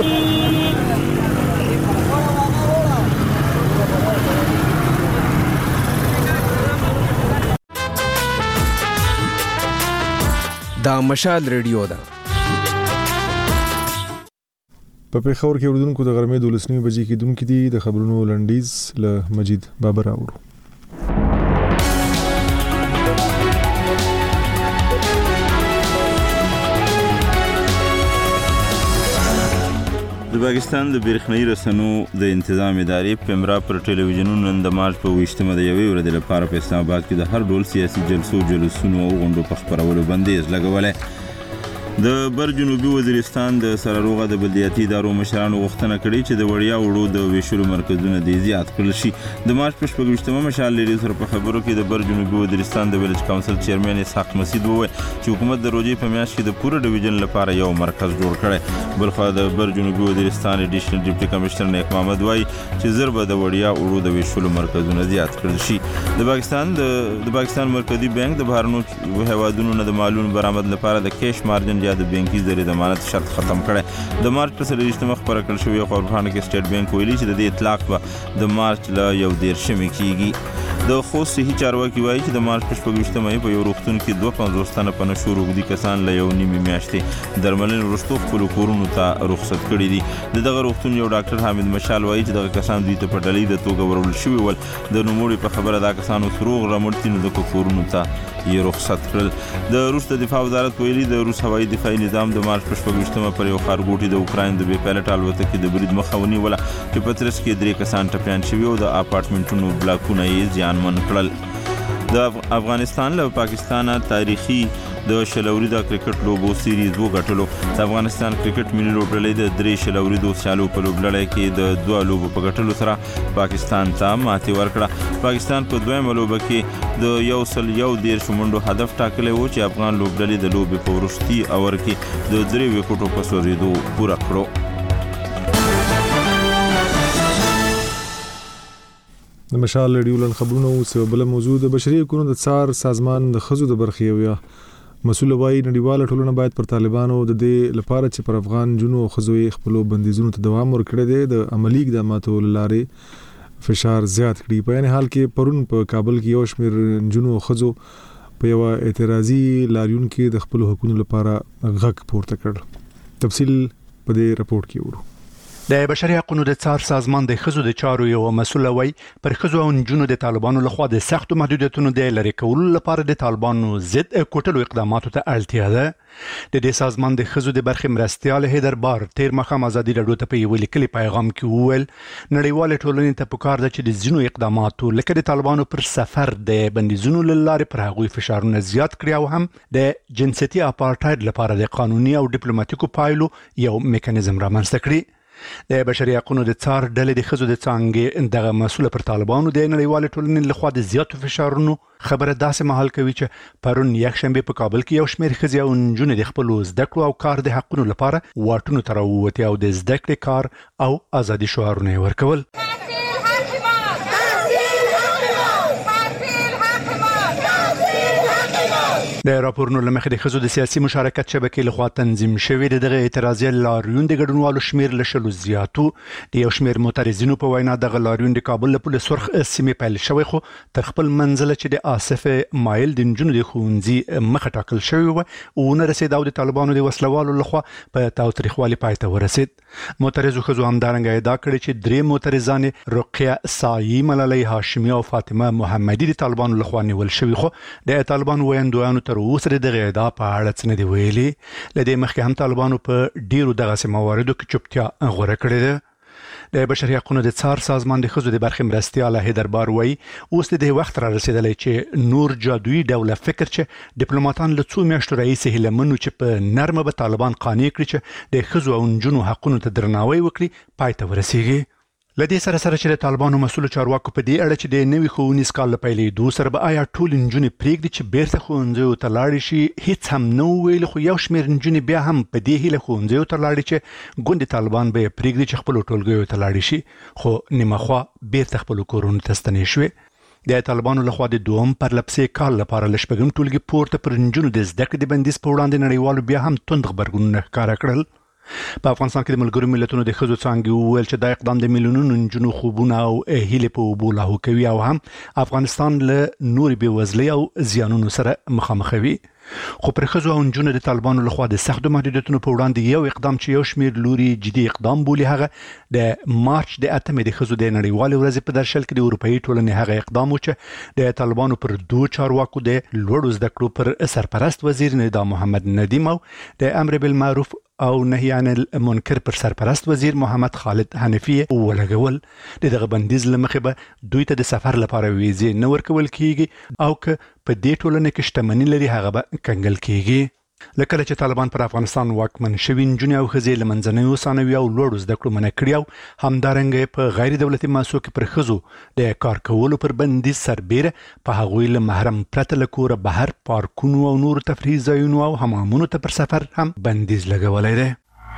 دا مشال ریډیو ده په پیښور کې اردوونکو د غرمې 12 بجې کې دونکو دي د خبرونو لنډیز له مجید بابر اورو. د پاکستان د برېښنایي رسنیو د انتظام ادارې پیمرا پر ټلویزیونونو نن د مارچ په 20مه د یوې ورځې لپاره په اسلام آباد کې د هر ډول سیاسي جلسو او غونډو په خپرولو بندیز لګولی. د بر جنوبي وزیرستان د سراروغه د بلدیاتي ادارو مشرانو غوښتنه کړې چې د وړیا وړو د ویشلو مرکزونه دې زیات کړل شي. د مارچ په 20مه مشال ریډیو سره په خبرو کې د بر جنوبي وزیرستان د ویلج کونسل چیرمن اسحاق مسعود وویل چې حکومت د روزي په میاشت کې د پوره ډیویژن لپاره یو مرکز جوړ کړی. بلخو د بر جنوبي وزیرستان اډیشنل ډیپټي کمشنر نیک محمد وایي چې زربه د وړیا وړو د ویشلو مرکزونه زیات کړل شي. د پاکستان مرکزی بانک د بهرنو هیوادونو نه د مالونو برآمد لپاره د کیش مارجن یا د بانکي ضمانت شرط ختم کړي. د مارچ په 23مه خبره کړل شوې خبرخانه کې سټیټ بانک ویلي چې د دې اطلاق به د مارچ له 1 کېږي. د خوست صحي چارواکي وایي چې د مارچ په 24مه په یو روغتون کې 250 تنه په نشو روغدي کسان له یو نیمې میاشتې درملنې وروسته خپلو کورونو ته رخصت کړي دي. دغه روغتون یو ډاکټر حامد مشال وایي چې دغه کسان دوی ته په ډلې د توګه ورول شوي ول. د نوموړي په خبره دا کسان اوس روغ رمټ دي نو د کورونو ته یې رخصت کړل. د روس د دفاع وزارت ویلي د روس هوایي دفاعي نظام د مارچ په 24مه پر یو ښارګوټي د اوکراین د بې پیلټ الوتکې د برید مخه ونیوله چې په ترڅ کې 3 کسان ټپیان شوي او د اپارټمنټونو بلاکونه یې زیانمن کړل. د افغانستان له پاکستانه تاریخي د شلوري د کرکټ لوبو سیریز وګټلو. د افغانستان کرکټ ملي لوبډلې د 3 شلوري د سیالو په لوبډلې کې د 2 لوبو په ګټلو سره پاکستان ته ماتې ورکړه. پاکستان په دویمه لوبه کې د 111 منډو هدف ټاکلی و چې افغان لوبډلې د لوبې په وروستي اور کې د 3 وکټو په سوځېدو پوره کړو. د مشال ریډیو لن خبرونه او بل موضوع د بشري حقوقو د څار سازمان د خزو د برخې ویا مسؤل وایي نړیواله ټولنه باید پر طالبانو د دې لپاره چې پر افغان جنو او خزو یې خپل بندیزونو ته دوام ورکړي دي د عملی اقداماتو لارې فشار زیات کړي. په یعنی حال کې پرون په کابل کې یو شمېر جنو او خزو په یو اعتراضي لاریون کې د خپل حقوقو لپاره غږ پورته کړ. تفصیل په دې رپورت کې ورو. د بشري حقوقو د څار سازمان د خزو د چارو یو مسؤل وای پر خزو او نجونو د طالبانو لخوا د سختو محدودیتونو د لری کولو لپاره د طالبانو ضد کوټلو اقداماتو ته اړتیا ده. د دې سازمان د خزو د برخې مرستيال هیدر بار تیر مخه ازادي راډیو ته په یو لیکلي پیغام کې وویل نړیواله ټولنې ته پکار ده چې د ځینو اقداماتو لکه د طالبانو پر سفر د بندیزونو لاره پر هغوی فشارونه زیات کړي او هم د جنسيتي اپارټاید لپاره د قانوني او ډیپلوماټیکو پایلو یو میکانیزم رامنځته کړي. د بشري حقوقو د څار ډلې د خزو د څنګه دغه مسؤل پر طالبانو د نړیوال ټولنې لخوا د زیاتو فشارونو خبره داسې مهال کوي چې پرون یک شنبه په کابل کې یو شمېر خزي او نجونې د خپل زده کړو او کار د حقوقو لپاره واټونو تر ووتي او د زده کړې کار او ازادي شعارونه ورکول. د راپورونو لمخې د خزو د سیاسي مشارکت شبکې لخوا تنظیم شوی دغه اعتراضي لاریون د ګډونوالو شمیر لشلو زیاتو د یو شمیر معترضینو په وینا د لاریون د کابل له سرخ سیمې پیل شوی خو تر خپل منزل چې د آصف مایل د جنونو د خونځي مخه ټاکل شوی و او نه رسید او د طالبانو د وسلوالو لخوا په تاوتریخوالي پای ته ورسید. معترضو خزو همدارنګه ادعا کړې چې درې معترضان رقیه سایی ملالۍ هاشمي او فاطمه محمدي د طالبانو لخوا نیول شوی خو د طالبانو ویاندویانو تر اوسه دغه ادعا په اړه څه نه دی ویلي. لدې مخکې هم طالبانو په ډیرو دغه مواردو کې چوپتیا غوړه کړې ده. د بشري حقوقو د څار سازمان د خزو د برخې مرستیال هیدربار وایي اوس د وخت را رسیدلی چې نور جادویي ډول فکر چې ډیپلوماټان له څو میاشتو راهیسې هیله منو چې په نرمه به طالبان قانع کړي چې د خزو او نجونو حقونو ته درناوی وکړي پای ته ورسیږي. لدې سره چې د طالبانو مسؤل چارواکو په دې اړه چې د نوي ښوونیز کال له پیلېدو سره به آیا ټول نجونې پرېږدي چې بیرته ښوونځیو ته لاړې شي، هیڅ هم نه ویل، خو یو شمېر نجونې بیا هم په دې هیله ښوونځیو ته لاړې چې ګوندې طالبان به یې پرېږدي چې خپلو ټولګیو ته لاړې شي، خو نیمه خوا بیرته خپلو کورونو ته ستنې شوې. د طالبانو لخوا د دوم پرلپسې کال لپاره له شپږم ټولګي پورته پر نجونو د زده کړې د بندیز په وړاندې نړیوالو بیا هم توند غبرګونونه ښکاره کړل. په افغانستان کې د ملګرو ملتونو د ښځو څانګې وویل چې دا اقدام د میلیونونو نجونو خوبونه او هیلې په اوبو لاهو کوي او هم افغانستان له نورې بېوزلۍ او زیانونو سره مخامخوي. خو پر ښځو او نجونو د طالبانو لخوا د سختو محدودیتونو په وړاندې یو اقدام چې یو شمېر لوري جدي اقدام بولي هغه د مارچ د 8 د ښځو د نړیوالې ورځې په درشل کې د اروپایي ټولنې هغه اقدام و چې د طالبانو پر دوه چارواکو د لوړو زده کړو پر سرپرست وزیر ندا محمد ندیم او د امر بالمعروف او نهي عن المنکر پر سرپرست وزیر محمد خالد حنفی ولګول. دغه بندیز لمخې به دوی ته د سفر لپاره ویزې نه ورکول کیږي او که په دې ټولنه کې شتمني لري هغه به کنګل کیږي. لکه چې طالبان پر افغانستان واکمن شوي نجونې او ښځې له منځنیو ثانوي او لوړو زده کړو منع کړي او همدارنګه په غیر دولتي مؤسسو کې پر ښځو د کار کولو پر بندیز سربیره په هغوی له محرم پرته له کوره بهر پارکونو او نورو تفریحي ځایونو او حمامونو ته پر سفر هم بندیز لګولی دی.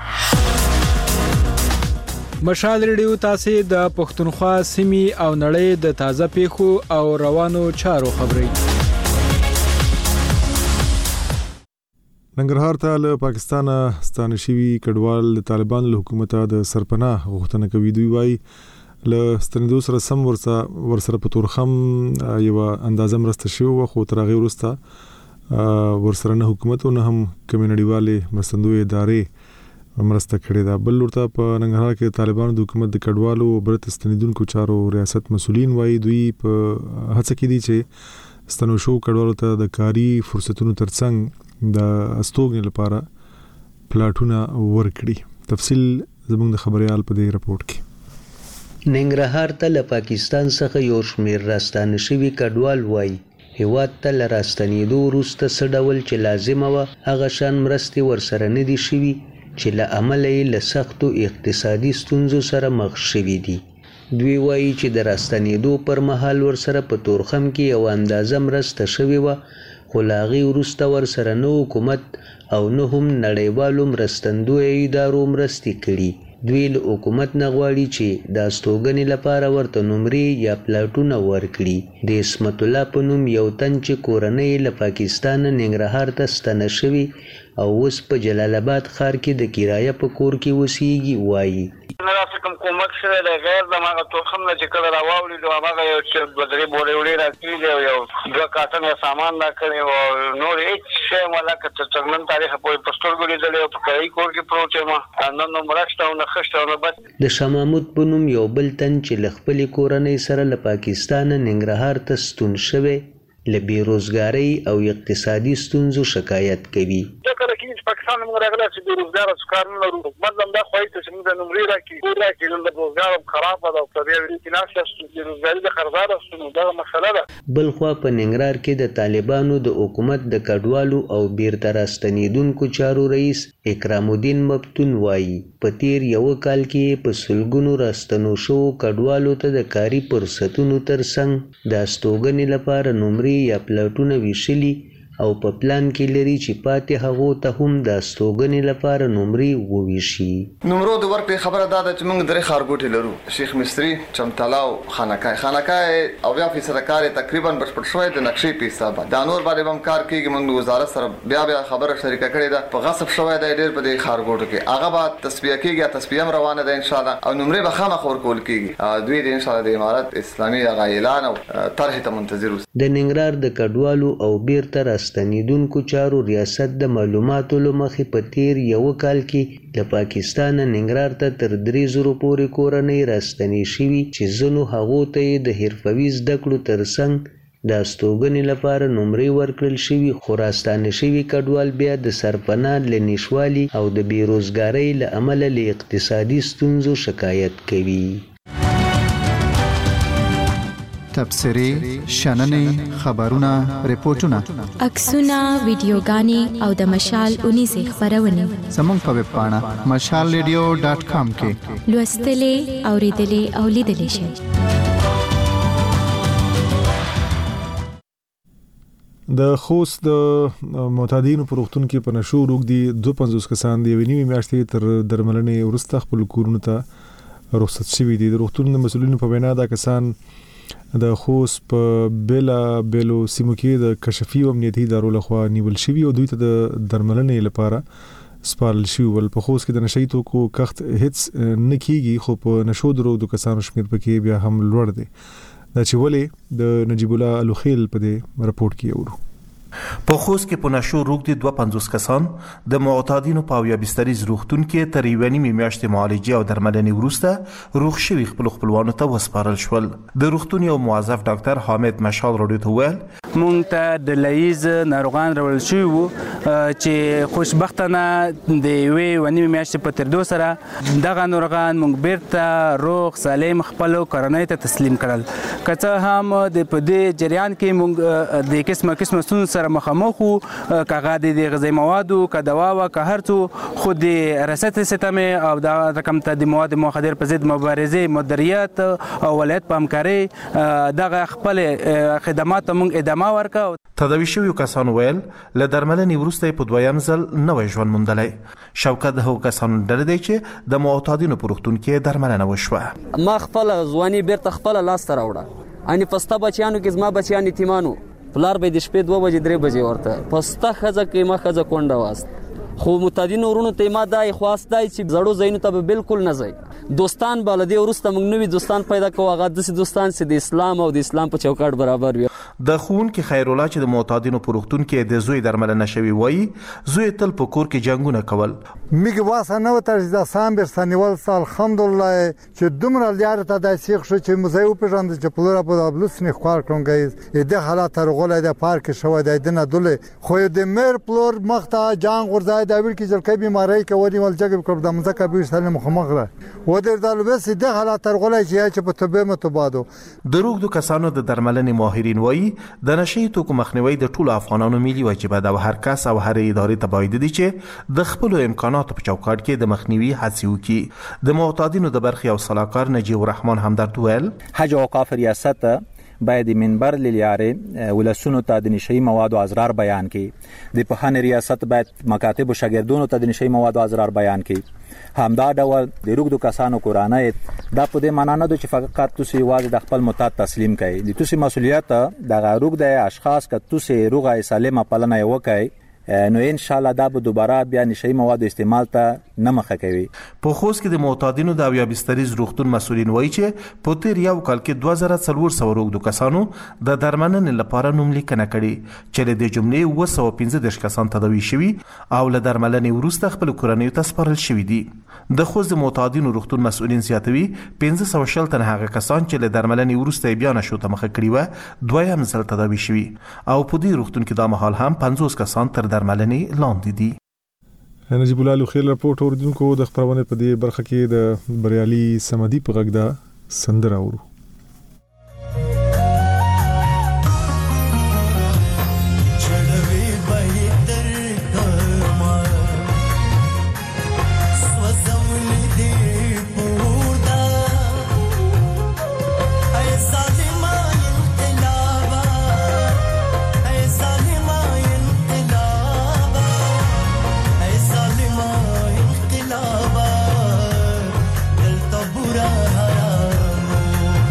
مشال ریډیو تاسو د پښتونخوا سیمې او نړۍ د تازه پیښو او روانو چارو خبري. ننګرهار ته له پاکستان ستانه شوي کډوال د طالبانو له حکومت د سرپناه غوښتنه کوي. دوی وايي له ستنېدو سره سم ورسره په تورخم یو اندازه مرسته شوی خو تر هغې وروسته ورسره نه حکومت او نه هم کومې نړیوالې مرستندویې ادارې مرسته کړې ده. بل ورته په ننګرهار کې طالبانو د حکومت د کډوالو برت ستنېدونکو چارو ریاست مسؤلین وايي دوی په هڅه کې دي چې ستنو شو کډوالو ته د کاري فرصتونو ترڅنګ د استوګنې لپاره پلاټونه ورکړي. تفصیل زموږ د خبريال په دې راپورټ کې. ننګرهار ته له پاکستان څخه یو شمېر راستانه شوي کډوال وایي هیواد ته له راستنېدو وروسته څه ډول چې لازمه وه هغه شان مرستې ورسره نه دي شوي چې له امله یې له سختو اقتصادي ستونزو سره مخ شوي دي. دوی وایي چې د راستنېدو پر مهال ورسره په تورخم کې یو اندازه مرسته شوې وه خو له هغې وروسته ورسره نه حکومت او نه هم نړیوالو مرستندویو ادارو مرستې کړي. دوی له حکومت نه غواړي چې د استوګنې لپاره ورته نمرې یا پلاټونه ورکړي. د اسمت الله په نوم یو تن چې کورنۍ له پاکستانه ننګرهار ته ستنه شوي او اوس په جلال آباد ښار کې د کرایه په کور کې اوسېږي وایي نه داسې کوم کومک شوی دی غیر د هماغه تورخم نه چې کله راواوړېدو هماغه یو چې دوه درې بورې وړې راکړي دي او یو دوه کارټنه سامان راکړی او نور هېڅ شی م لکه تر نن تاریخه پورې په سترګو لیدلی او په کرایي کور کې پروت یم نه نومره شته او نه ښه شته او نه بد. د شاه محمود په نوم یو بل تن چې له خپلې کورنۍ سره له پاکستانه ننګرهار ته ستون شوی له بېروزګارۍ او اقتصادي ستونزو شکایت کوي. کله کېږي چې پاکستان موږ راغلی چې بېروزګاره څه کار نه لرو حکومت هم دا خواهي ته چې موږ ته نمرې راکړي کور راکړي نن د روزګار هم خرابه ده او په دې ورې کې ناسته شو بېروزګاري د خرابه ده نو دغه مسله ده. بلخوا په ننګرهار کې د طالبانو د حکومت د کډوالو او بیرته راستنېدونکو چارو رئیس اکرام الدین مفتون وایي په تیر یوه کال کې په سلګونو راستنو شوو کډوالو ته د کاري فرصتونو ترڅنګ د استوګنې لپاره نمرې یا پلاټونه ویشلي او په پلان کې لري چې پاتې هغو ته هم د استوګنې لپاره نمرې وویشي. نمرو د ورکړې خبره دا ده چې موږ درې ښارګوټي لرو شیخ مصري چمتالا او خانقاه او 80% کار تقریبا بشپړ شوی د نقشې په حساب دا نور باندې هم کار کیږي. موږ وزارت سره بیا خبره شریکه کړې ده په غصب شوی دی ډېر په دې ښارګوټو کې هغه به تصفیه کیږي تصفیه هم روانه ده ان شاء الله او نمرې به خامخا ورکول کیږي. دوی د ان شاء الله د امارت اسلامي اعلان او طرح ته منتظر اوسي. د ننګرهار د کډوالو او بیرته ستنېدونکو چارو ریاست د معلوماتو له مخې په تیر یوه کال کې له پاکستانه ننګرهار ته تر 3,000 پورې کورنۍ راستنې شوي چې ځینو هغو ته یې د حرفوي زده کړو ترڅنګ د استوګنې لپاره نمرې ورکړل شوي، خو راستانه شوي کډوال بیا د سرپناه له نشوالي او د بیروزګارۍ له امله له اقتصادي ستونزو شکایت کوي. تبصرې، شننې، خبرونه، ریپورتونه، عکسونه، ویډیوګانې او د مشال 19 خبرونه زموږ په ویب پاڼه mashalradio.com کې لوستلې، اوریدلې او لیدلې شئ. د خوست د معتادینو په روغتون کې په نشو روږدي 250 کسان د یوې نیمې میاشتې تر درملنې وروسته خپل کورونو ته رخصت شوي دي. د روغتون د مسؤلینو په وینا دا کسان د خوست په بیلا بیلو سیمو کې د کشفي او امنیتي ادارو لخوا نیول شوي او دوی ته د درملنې لپاره سپارل شوي ول. په خوست کې د نشئی توکو کښت هیڅ نه کیږي، خو په نشو د روږدو کسانو شمیر پکې بیا هم لوړ دی. دا چې ولې د نجیب الله الوخیل په دې رپورت کې ورو. په خوست کې په نشو روږدي 250 کسان د معتادینو په اویا بستریز روغتون کې تر یوې نیمې میاشتې معالجې او درملنې وروسته روغ شوي خپلوانو ته وسپارل شول. د روغتون یو موظف ډاکټر حامد مشال راډیو ته وویل مونږ ته د لایز ناروغان راوړل شوي وو چې خوشبختانه د یوې ونیمې میاشتې په تېرېدو سره دغه ناروغان مونږ بیرته روغ سالم خپلو کورنۍ ته تسلیم کړل. که څه هم په دې جریان کې مونږ د قسمه ستونزو سره مخامخ وو، که د غذایي موادو، که دوا وه، که هر څه، خو د ریاست ستمې او د رقم ته د مواد مخدر په ضد مبارزې مدیریت او ولایت په همکارۍ دغه خپل خدمات ته موږ ادامه ورکړه. تداوي شویو کسانو ویل له درملنې وروسته په دویم ځل نوی ژوند موندلی. شوکت د هغو کسانو ډله دی چې د معتادینو په روغتون کې درملنه وشوه. ما خپله ځواني بیرته خپله لاسته راوړه. انې پسته بچیانو کې زما بچیان یتیمان وو، پلار به د شپې 2 بجې 3 بجې ورته پسته ښځه کې ما ښځه کونډه واست. خو متعدینو ورونو ته ما دا خواست دی چې زړو ځایونو ته به بالکل نه ځئ. دوستان به له دې وروسته موږ نوي دوستان پیدا کوو، هغه داسې دوستان چې د اسلام او د اسلام په چوکاټ برابر وي. د ښوونکي خیرالله چې د معتادینو په روغتون کې د زوی درملنه شوې وایي زوی تل په کور کې جنګونه کول. میگه واسه نوتر دا سامبر سنیوال سال الحمدلله چې دومره لیار ته د سیخ شو چې مزایو پیژاند چې پلور په دبلوس نه خوار کړم د حالات ترغله د پارک شو د دنه دله خو د مر پلور مخته جنگ ورځای د ویل کې ځل کې بیماری کوي ول جګ کړم د مزکه به سلام مخمغره و د دلبس د حالات ترغله چې په تبه متبادو. د روغدو کسانو د درملنې ماهرین وایي د نشي توکو مخنیوي د ټولو افغانانو ملي واجب ده او هر کس او هر ادارې ته باید دي چې د خپل امکاناتو په چوکاټ کې د مخنیوي هڅې وکړي. د معتادینو د برخې او صلاحکار نجیب الرحمن همدرد ویل حج اوقاف ریاست باید منبر للیاره ولسونو ته د نشئی مواد او اضرار بیان کړي. د پوهنې ریاست باید مکاتب او شاګردونو ته د نشئی مواد او اضرار بیان کړي. همدا ډول د روغدو کسانو کورانه دا په دې معنا نه ده چې فقط تاسو یوازې د خپل معتاد تسلیم کړئ. د تاسو مسولیت د روغ د اشخاص که تاسو روغه سالمه پالنه وکړئ نو ان شاء الله دا به دوباره بیا نشئی مواد استعمال ته نه مخه کوي. په خوست کې د معتادینو د اویا بستریز روغتون مسؤلین وایي چې په تیر یو کال کې 2400 روغدو کسانو د درملنې لپاره نوملیکنه کړې چې د جملې 215 کسان تداوي شوي او له درملنې وروسته خپل کورنیو ته سپارل شوي دي. د خوست د معتادینو روغتون مسؤلین زیاتوي 1500 تنه هغه کسان چې له درملنې وروسته بیا نشو ته مخه کړی و دویم ځل تداوي شوي او په دې روغتون کې دا مهال هم 50 کسان تر درملنې لاندې دي. نجیب الله الوخیل رپورټ اوریدونکو د خبرونه په دې برخه کې د بریالي سمدي په غږ دا سندره اورو. Bura haram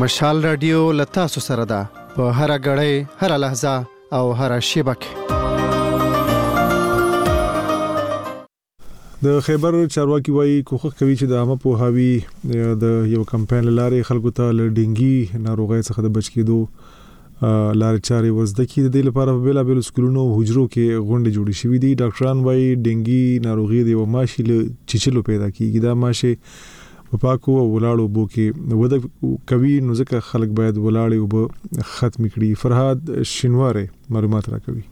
مشال رادیو لتا سره ده په هر غړې هر لحظه او هر شیبه کې. د خیبر چارواکي وایي کوښښ کوي چې د عامه پوهاوي د یو کمپاین لارې خلکو ته له ډینګي ناروغۍ څخه د بچ کېدو لارې چارې وزده کړي. د دې لپاره په بیلابیلو سکولونو او حجرو کې غونډې جوړې شوې دي. ډاکټران وایي ډینګي ناروغي د یو ماشي له چیچلو پیدا کیږي. دا ماشي په پاکو او ولاړو بو کې وده کوي، نو ځکه خلک باید ولاړې او ختم کړي. فرهاد شینواره معلومات راکوي.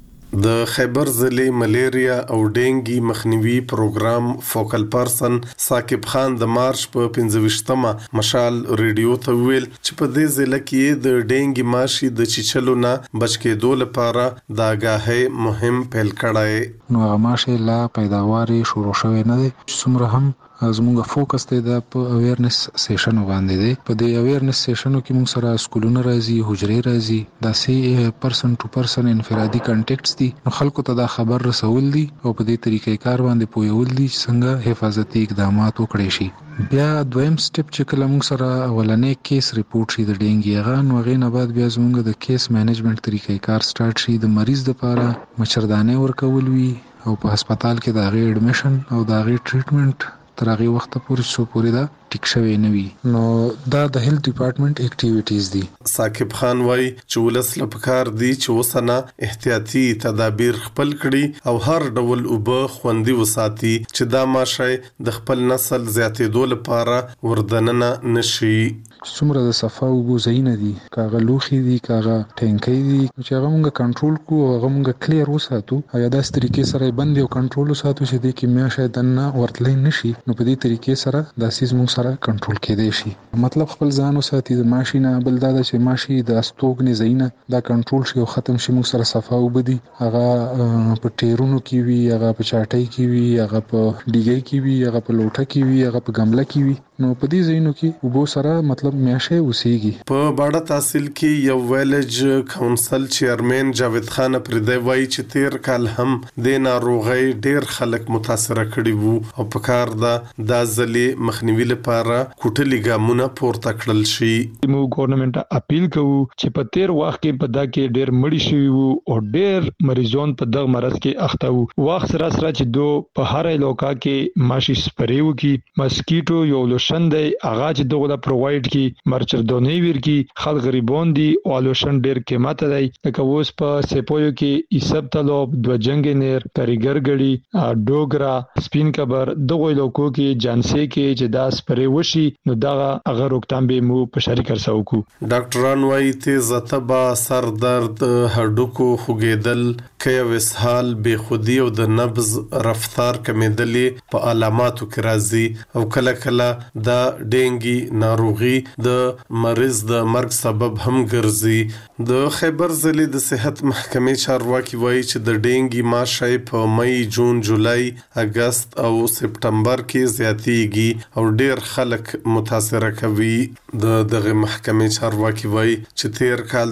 د خیبر ضلع ملیریا او ډینګي مخنیوي پروګرام فوکل پرسن ثاقب خان د مارچ په 25مه مشال ریډیو ته ویل چې په دې ضلع کې د ډینګي ماشي د چیچلو نه بچ کېدو لپاره د آګاهۍ مهم پیل کړی. نو هغه ماشي لا پیداوار شروع شوی نه دی. څومره هم زموږ فوکس دی د اویرنس سیشن باندې دی. په دې اویرنس سیشنو کې موږ سره سکولونه راځي، حجرې راځي، داسې پرسن ټو پرسن انفرادي کانټیکټس دي. نو خلکو ته دا خبر رسول دي او په دې طریقې کار باندې پویول دي چې څنګه حفاظتي اقدامات وکړي شي. بیا دویم سټپ چې کله موږ سره اولنې کیس ریپورت شي د ډینګي هغه، نو هغې نه بعد بیا زموږ د کیس مینجمنټ طریقې کار سٹارټ شي. د مریض لپاره مچردانې ورکول وي او په هسپتال کې د هغې اډمیشن او د هغې ټریټمنټ تر هغه وخت پورې څو پورې دا ټیک شوی نه وي. نو دا د هیلث ډپارټمنټ اکټیویټیز دي. ثاقب خان وایي چې ولس لپاره دي چې وسنه احتیاطي تدابیر خپل کړي او هر ډول اوبه خوندي وساتي چې دا ماشي د خپل نسل زیاتېدو لپاره وردننه نشي. څومره د صفا اوبو ځایونه دي، کاغه لوخي دي، کاغه ټینکۍ دي، چې هغه موږ کنټرول کوو، هغه موږ کلیر وساتو او یا داس طریقې سره بند او کنټرول وساتو چې د کې میاشه دنه ورتلې نشي. نو په دې طریقې سره د سیس موږ سره کنټرول کېدای شي. مطلب خپل ځان وساتي د ماشینه، بل دا چې ماشي د استوګنې ځایونه دا کنټرول شي او ختم شي. موږ سره صفا اوبه دي، هغه په ټیرونو کې وي، هغه په چاټۍ کې وي، هغه په ډیګۍ کې وي، هغه په لوټه کې وي، هغه په ګمله کې وي. نو په دې ځایونو کې اوبو سره مطلب میاشه اوسېږي. په باډه تحصیل کې یو ویلج کونسل چیرمن جاوید خان پردی وایي چې تیر کال هم د ناروغۍ ډیر خلک متاثر کړي وو او په کار د ځلې مخنیوي لپاره کوټلي ګامونه پورته کړل شي. موږ ګورنمنت اپیل کوو چې په تیر وخت کې په دا کې ډیر مړی شوی وو او ډیر مریضان په دغه مرض کې اخته وو. وخت سره چې دو په هر علاقہ کې ماشي سپری وکي، مسکیټو یو لوشن دی هغه چې دغه پرووایډ کی، مرچردونی ورکی، خلک غریبون دي او لوشن ډیر قیمت دی. لکه اوس په سپویو کې ایسب طلب، دو جنگنیر، کاریګر غړي، ډوګرا، سپین کبر، دغه علاقو کې جانسي کې چې دا سپری وشي نو دا هغه روکتام به مو په شریک سره وکړو. ډاکټران وایي تیز تبا، سر درد، هډوکو خوګیدل، کیو اسهال، بے خودی او د نبض رفتار کمیدلې په علاماتو کې راځي او کله کله دا ډینګي ناروغي د مریض د مرګ سبب هم ګرځي. د خیبر ضلع د صحت محکمې چارواکي وایي چې د ډینګي ماشي په مئی، جون، جولای، اگست او سپټمبر کې زیاتېږي او ډیر خلک متاثر کوي. دغه محکمې چارواکي وایي چې تیر کال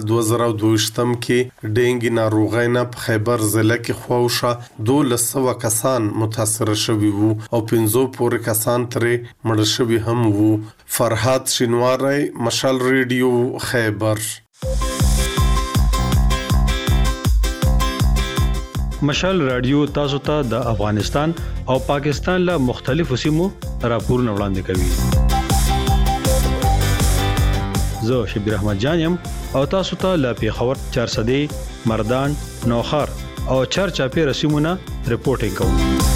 2022 کې ډینګي ناروغي نه په خیبر ضلع کې خواوشه 1200 کسان متاثر شوي وو او 500 پورې کسان ترې مړ شوي هم وو. فرهاد شینواره، مشال ریډیو، خیبر. مشال رادیو تاسو ته د افغانستان او پاکستان له مختلفو سیمو راپورونه وړاندې کوي. زه شبیر احمد جانم او تاسو ته له پیښور، چارسدې، مردان، نوخار او چارچاپی رسیمونه ریپورتینګ کوم.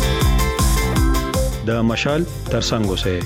د مشال ترڅنګ اوسئ.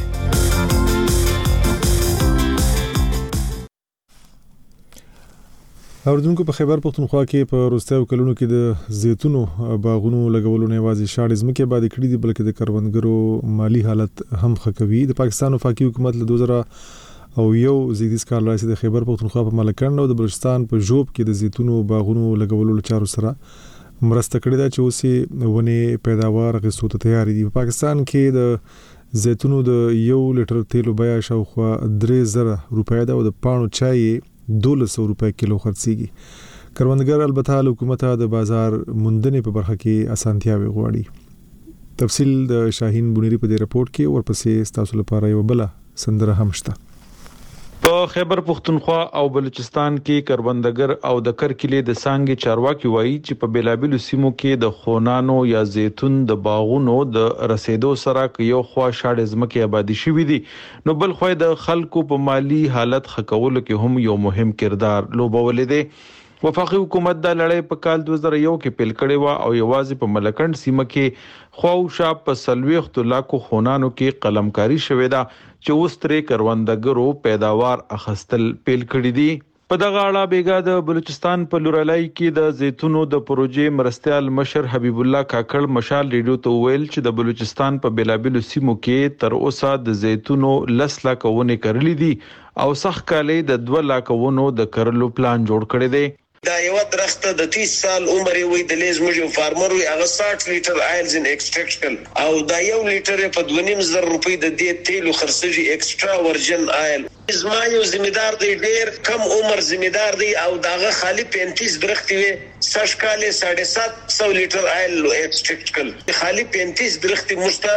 اوردونکو په خیبر پختونخوا کې په روستایو کلونو کې د زیتونو باغونو لګولو نه یوازې شاړې ځمکې آباد کړي دي بلکې د کروندګرو مالی حالت هم ښه کوي. د پاکستان وفاقي حکومت له 2001 زیږدیز کال راځي د خیبر پختونخوا په ملکند او د بلوچستان په ژوب کې د زیتونو باغونو لګولو لپاره سره مرسته کړې ده چې اوسې ونه پیداوار غوښتو ته تیار دي. په پاکستان کې د زیتونو د 1 لیټر تیلو بیه شاوخوا 3000 روپۍ ده او د پانو چای 1200 روپۍ کیلو خرڅيږي. کروندګر البته حکومت د بازار موندنې په برخه کې اسانتیاوي غواړي. تفصیل د شاهین بونيري په دې رپورت کې ورپسې تاسو لپاره یو بل سندره هم شته. په خیبر پختونخوا او بلوچستان کې کروندګر او د کرکلې د سانګې چارواکي وایي چې په بیلابلو سیمو کې د خونانو یا زیتون د باغونو د رسیدو سره یو خوا شاړې ځمکې آبادي شوې دي نو بل خو د خلکو په مالی حالت خکولو کې هم یو مهم کردار لوبولې دي. وفاقي حکومت د لړۍ په کال 2001 کې پیل کړې و او یوازې په ملکند سیمه کې خواوشا په 40 لکو خونانو کې قلمکاری شوې ده چې اوس ترې کروندګرو پیداوار اخستل پیل کړی دي. په دغه اړه بیګا د بلوچستان په لورلای کې د زیتونو د پروژې مرستيال مشر حبیب الله کاکړ مشال ریډیو ته ویل چې د بلوچستان په بیلابلو سیمو کې تر اوسه د زیتونو 10 لکه ونه کرلې دي او سخت کالې د 2 لکه ونو د کرلو پلان جوړ کړی دی. دا یو درخت د 30 سال عمر وي د لیز موږ فارمر وي هغه 60 لیټر آیلز ان ایکستراکشن او دا 1 لیټر په 2.5 روپۍ د دې تیلو خرڅږي ایکسترا ورجن آیل. زما یو ذمہدار دی ډیر کم عمر ذمہدار دی او داغه خالی 35 درخت وي سشکاله 750 لیټر آیل ایکستراکټ کړ خالی 35 درخت مشته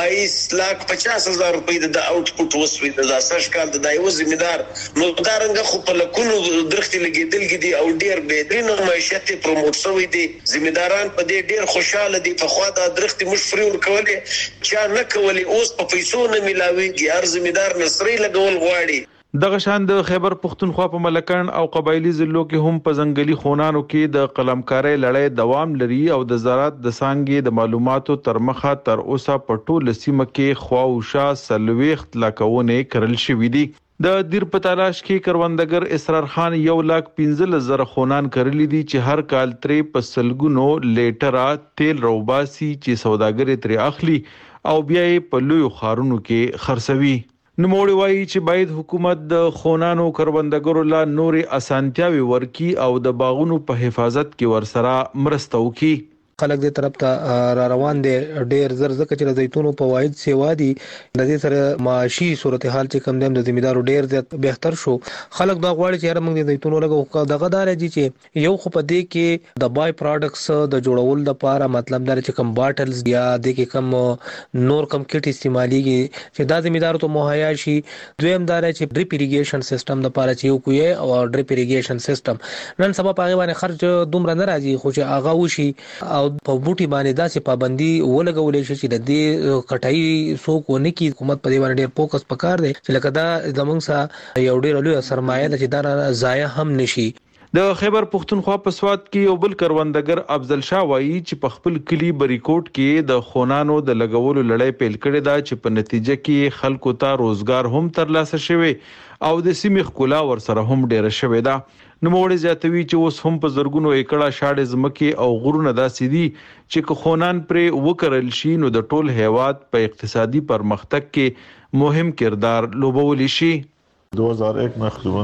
22,50,000 روپۍ د اوټپوټ وسوي د سشکال د یو ذمہدار نو دارنګ خو په لکونو درخت لګیدل دي او ډیر بهترین معیشت پروموټ شوی دي. ذمہداران په دې ډیر خوشاله دي په خوا د درخت مش فری ورکولې چې نه کولې اوس په پیسو نه ملاويږي هر ذمہدار نصري لګول غواړي. دغه شان د خیبر پختونخوا په ملکند او قبایلی ضلعو کې هم په ځنګلي خونانو کې د قلمکارۍ لړۍ دوام لري او د زراعت د سانګې د معلوماتو تر مخه تر اوسه په ټوله سیمه کې خواوشا 40 لکونه کرل شوې دي. د دیر په تلاش کې کروندګر اسرار خان 1,15,000 خونان کرلی دي چې هر کال ترې په سلګونو لیټره تیل روباسي چې سوداګر ترې اخلي او بیا یې په لوی خارونو کې خرڅوي. نوموړي وایي چې باید حکومت د خونانو کروندګرو لا نورې اسانتیاوي ورکړي او د باغونو په حفاظت کې ورسره مرسته وکړي. خلک دې طرف ته را روان دي ډېر زر زکه چې زیتونو په واحد سیوا دي د دې سره معاشي صورتحال چې کم دیم د ذمہدارو ډېر زیات بهتر شو. خلک دا غواړي چې هر موږ د زیتونو لګو دغه دار دي چې یو خو په دې کې د بای پروډکټس د جوړول لپاره مطلب دا چې کم باټلز یا د کې کم نور کم کټ استعماليږي چې دا ذمہدارو ته مهیا شي. دویم دا چې ډریپ اریګیشن سیستم د لپاره چې یو کوی او ډریپ اریګیشن سیستم نن سبا په باندې خرج دومره نه راځي خو چې هغه وشي او په بوټي باندې داسې پابندي ولګولې شي چې د دې کټای څوک ونه کی حکومت په دې باندې ډېر فوکس وکړ دی چې لکه دا زمونږ سره یو ډېر لوی سرمایه ده چې دا ضایع هم نشي. د خیبر پختونخوا په سواد کې یو بل کروندګر افضل شاه وایي چې په خپل کلی بریکوټ کې د خونانو د لګولو لړۍ پیل کړې ده چې په نتیجه کې خلکو ته روزګار هم ترلاسه شوی او د سیمې ښکلا ورسره هم ډېره شوې ده. نوموړي زیاتوي چې اوس هم په زرګونو ایکړه شاړې ځمکې او غرونه داسې دي چې که خونان پرې وکرل شي نو د ټول هیواد په اقتصادي پرمختګ کې مهم کردار لوبولی شي. 2001 में तकरीबन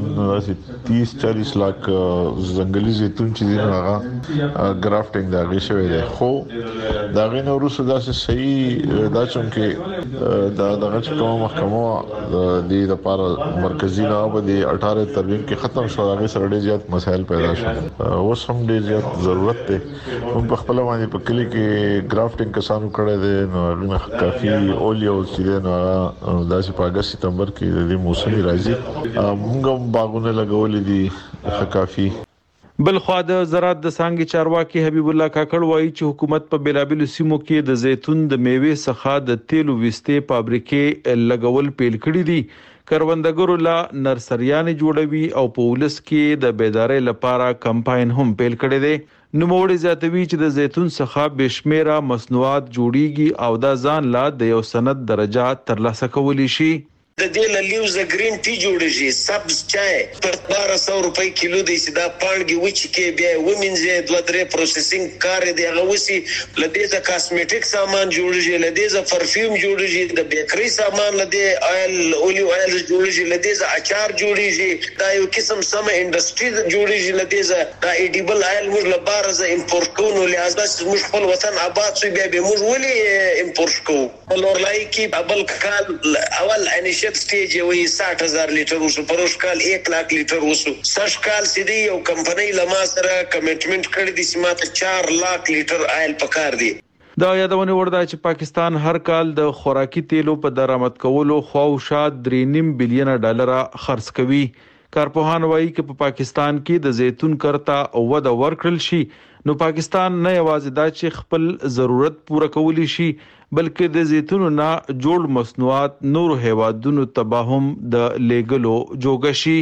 30-40 लाख जंगली जैतून چې دین هغه ګرافټینګ دا غي شوی دی خو دا غي نو روسو دا صحیح دا چونکه دا دغه کوم محکمه د لپاره مرکزی نه به د 18 ترمیم کې ختم شو هغه سره ډیر زیات مسایل پیدا شول اوس هم ډیر زیات ضرورت دی هم په خپل باندې په کلی کې ګرافټینګ کسانو کړی دی نو کافي اولیا او سیدنه دا چې په اگست سپتمبر کې د موسمي راځي موږ باغونه لګولې دي کافي. بل خو د زراعت د سانګې چارواکي حبیب الله کاکړ وایي چې حکومت په بیلابلو سیمو کې د زیتون د میوې څخه د تیلو وستې فابریکې لګول پیل کړي دي. کروندګرو لا نرسریانې جوړوي او په ولس کې د بیدارۍ لپاره کمپاین هم پیل کړي دي. نوموړي زیاتوي چې د زیتون څخه بشمیره مصنوعات جوړیږي او دا ځان لا د یو سند درجه ترلاسه کولی شي. د دې لیوز گرین ټی جوړیږي سبز چای په 1200 روپۍ کیلو دی چې دا پانګي وچ کې بیا ومنځه 2-3 پروسیسینګ کار دی هغه وسی لدې ز کاسمیټیک سامان جوړیږي لدې ز پرفیوم جوړیږي د بیکری سامان لدې آیل اولیو آیل جوړیږي لدې ز اچار جوړیږي دا یو قسم سم انډستری جوړیږي لدې ز دا ایډیبل آیل موږ لپاره ز امپورټ کوو لہذا موږ خپل وطن آباد شو بیا به موږ ولې امپورټ کوو لورلای کې ابل کال اول انیش سټیج وي 60,000 لیټر وسو پروش کال 1 लाख لیټر وسو سش کال سیدی یو کمپنۍ لما سره کمټمنټ کړی دي چې ماته 4 लाख لیټر آیل پکار دي. دا یادونه ورده چې پاکستان هر کال د خوراکي تیلو په درآمد کولو خواوشا 3.5 بلین ډالر خرڅ کوي. کارپوهان وایي چې په پاکستان کې د زیتون کرتا وده ورکړل شي نو پاکستان نه یوازې دا چې خپل ضرورت پوره کولی شي بلکې د زیتونو نه جوړ مصنوعات نور هیوادونو ته هم د لیګلو جوګه شي.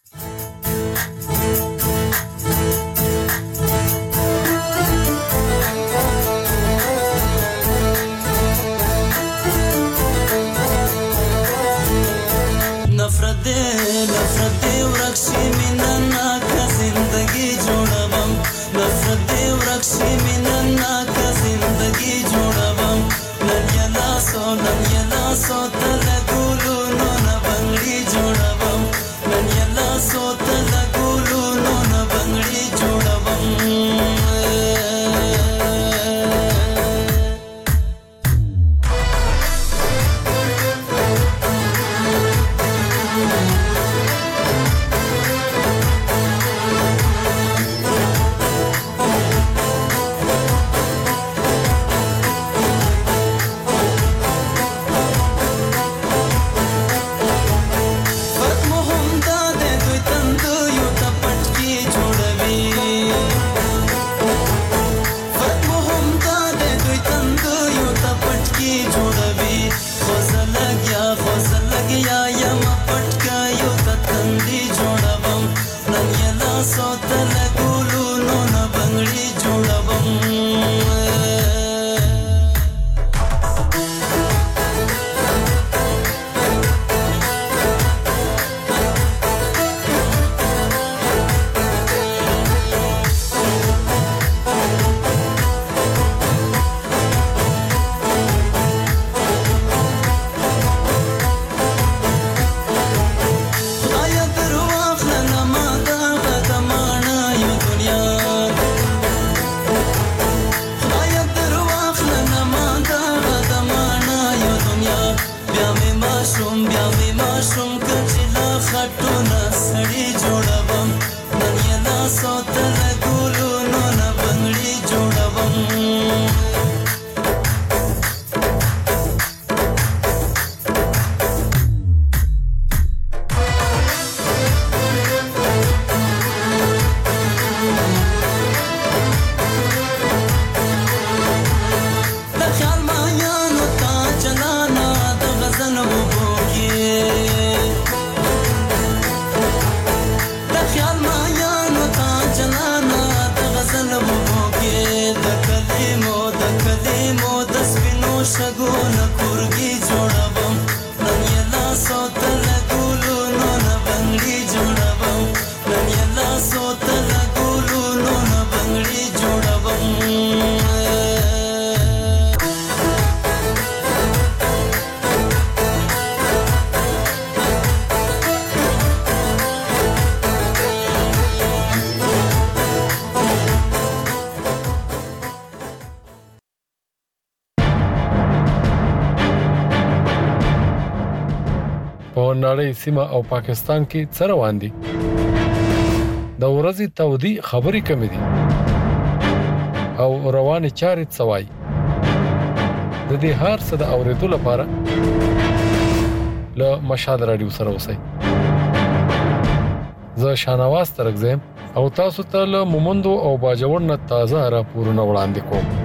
نړۍ سیمه او پاکستان کې څه روان دي د ورځې تودي خبرې کمې دي او روانه چارې څوای د دې هر څه د اوریدو لپاره له مشال رادیو سره اوسئ. زه شانواز ترغزم او تاسو ته له مومندو او باجوړ نه تازه راپورونه وړاندې کوم.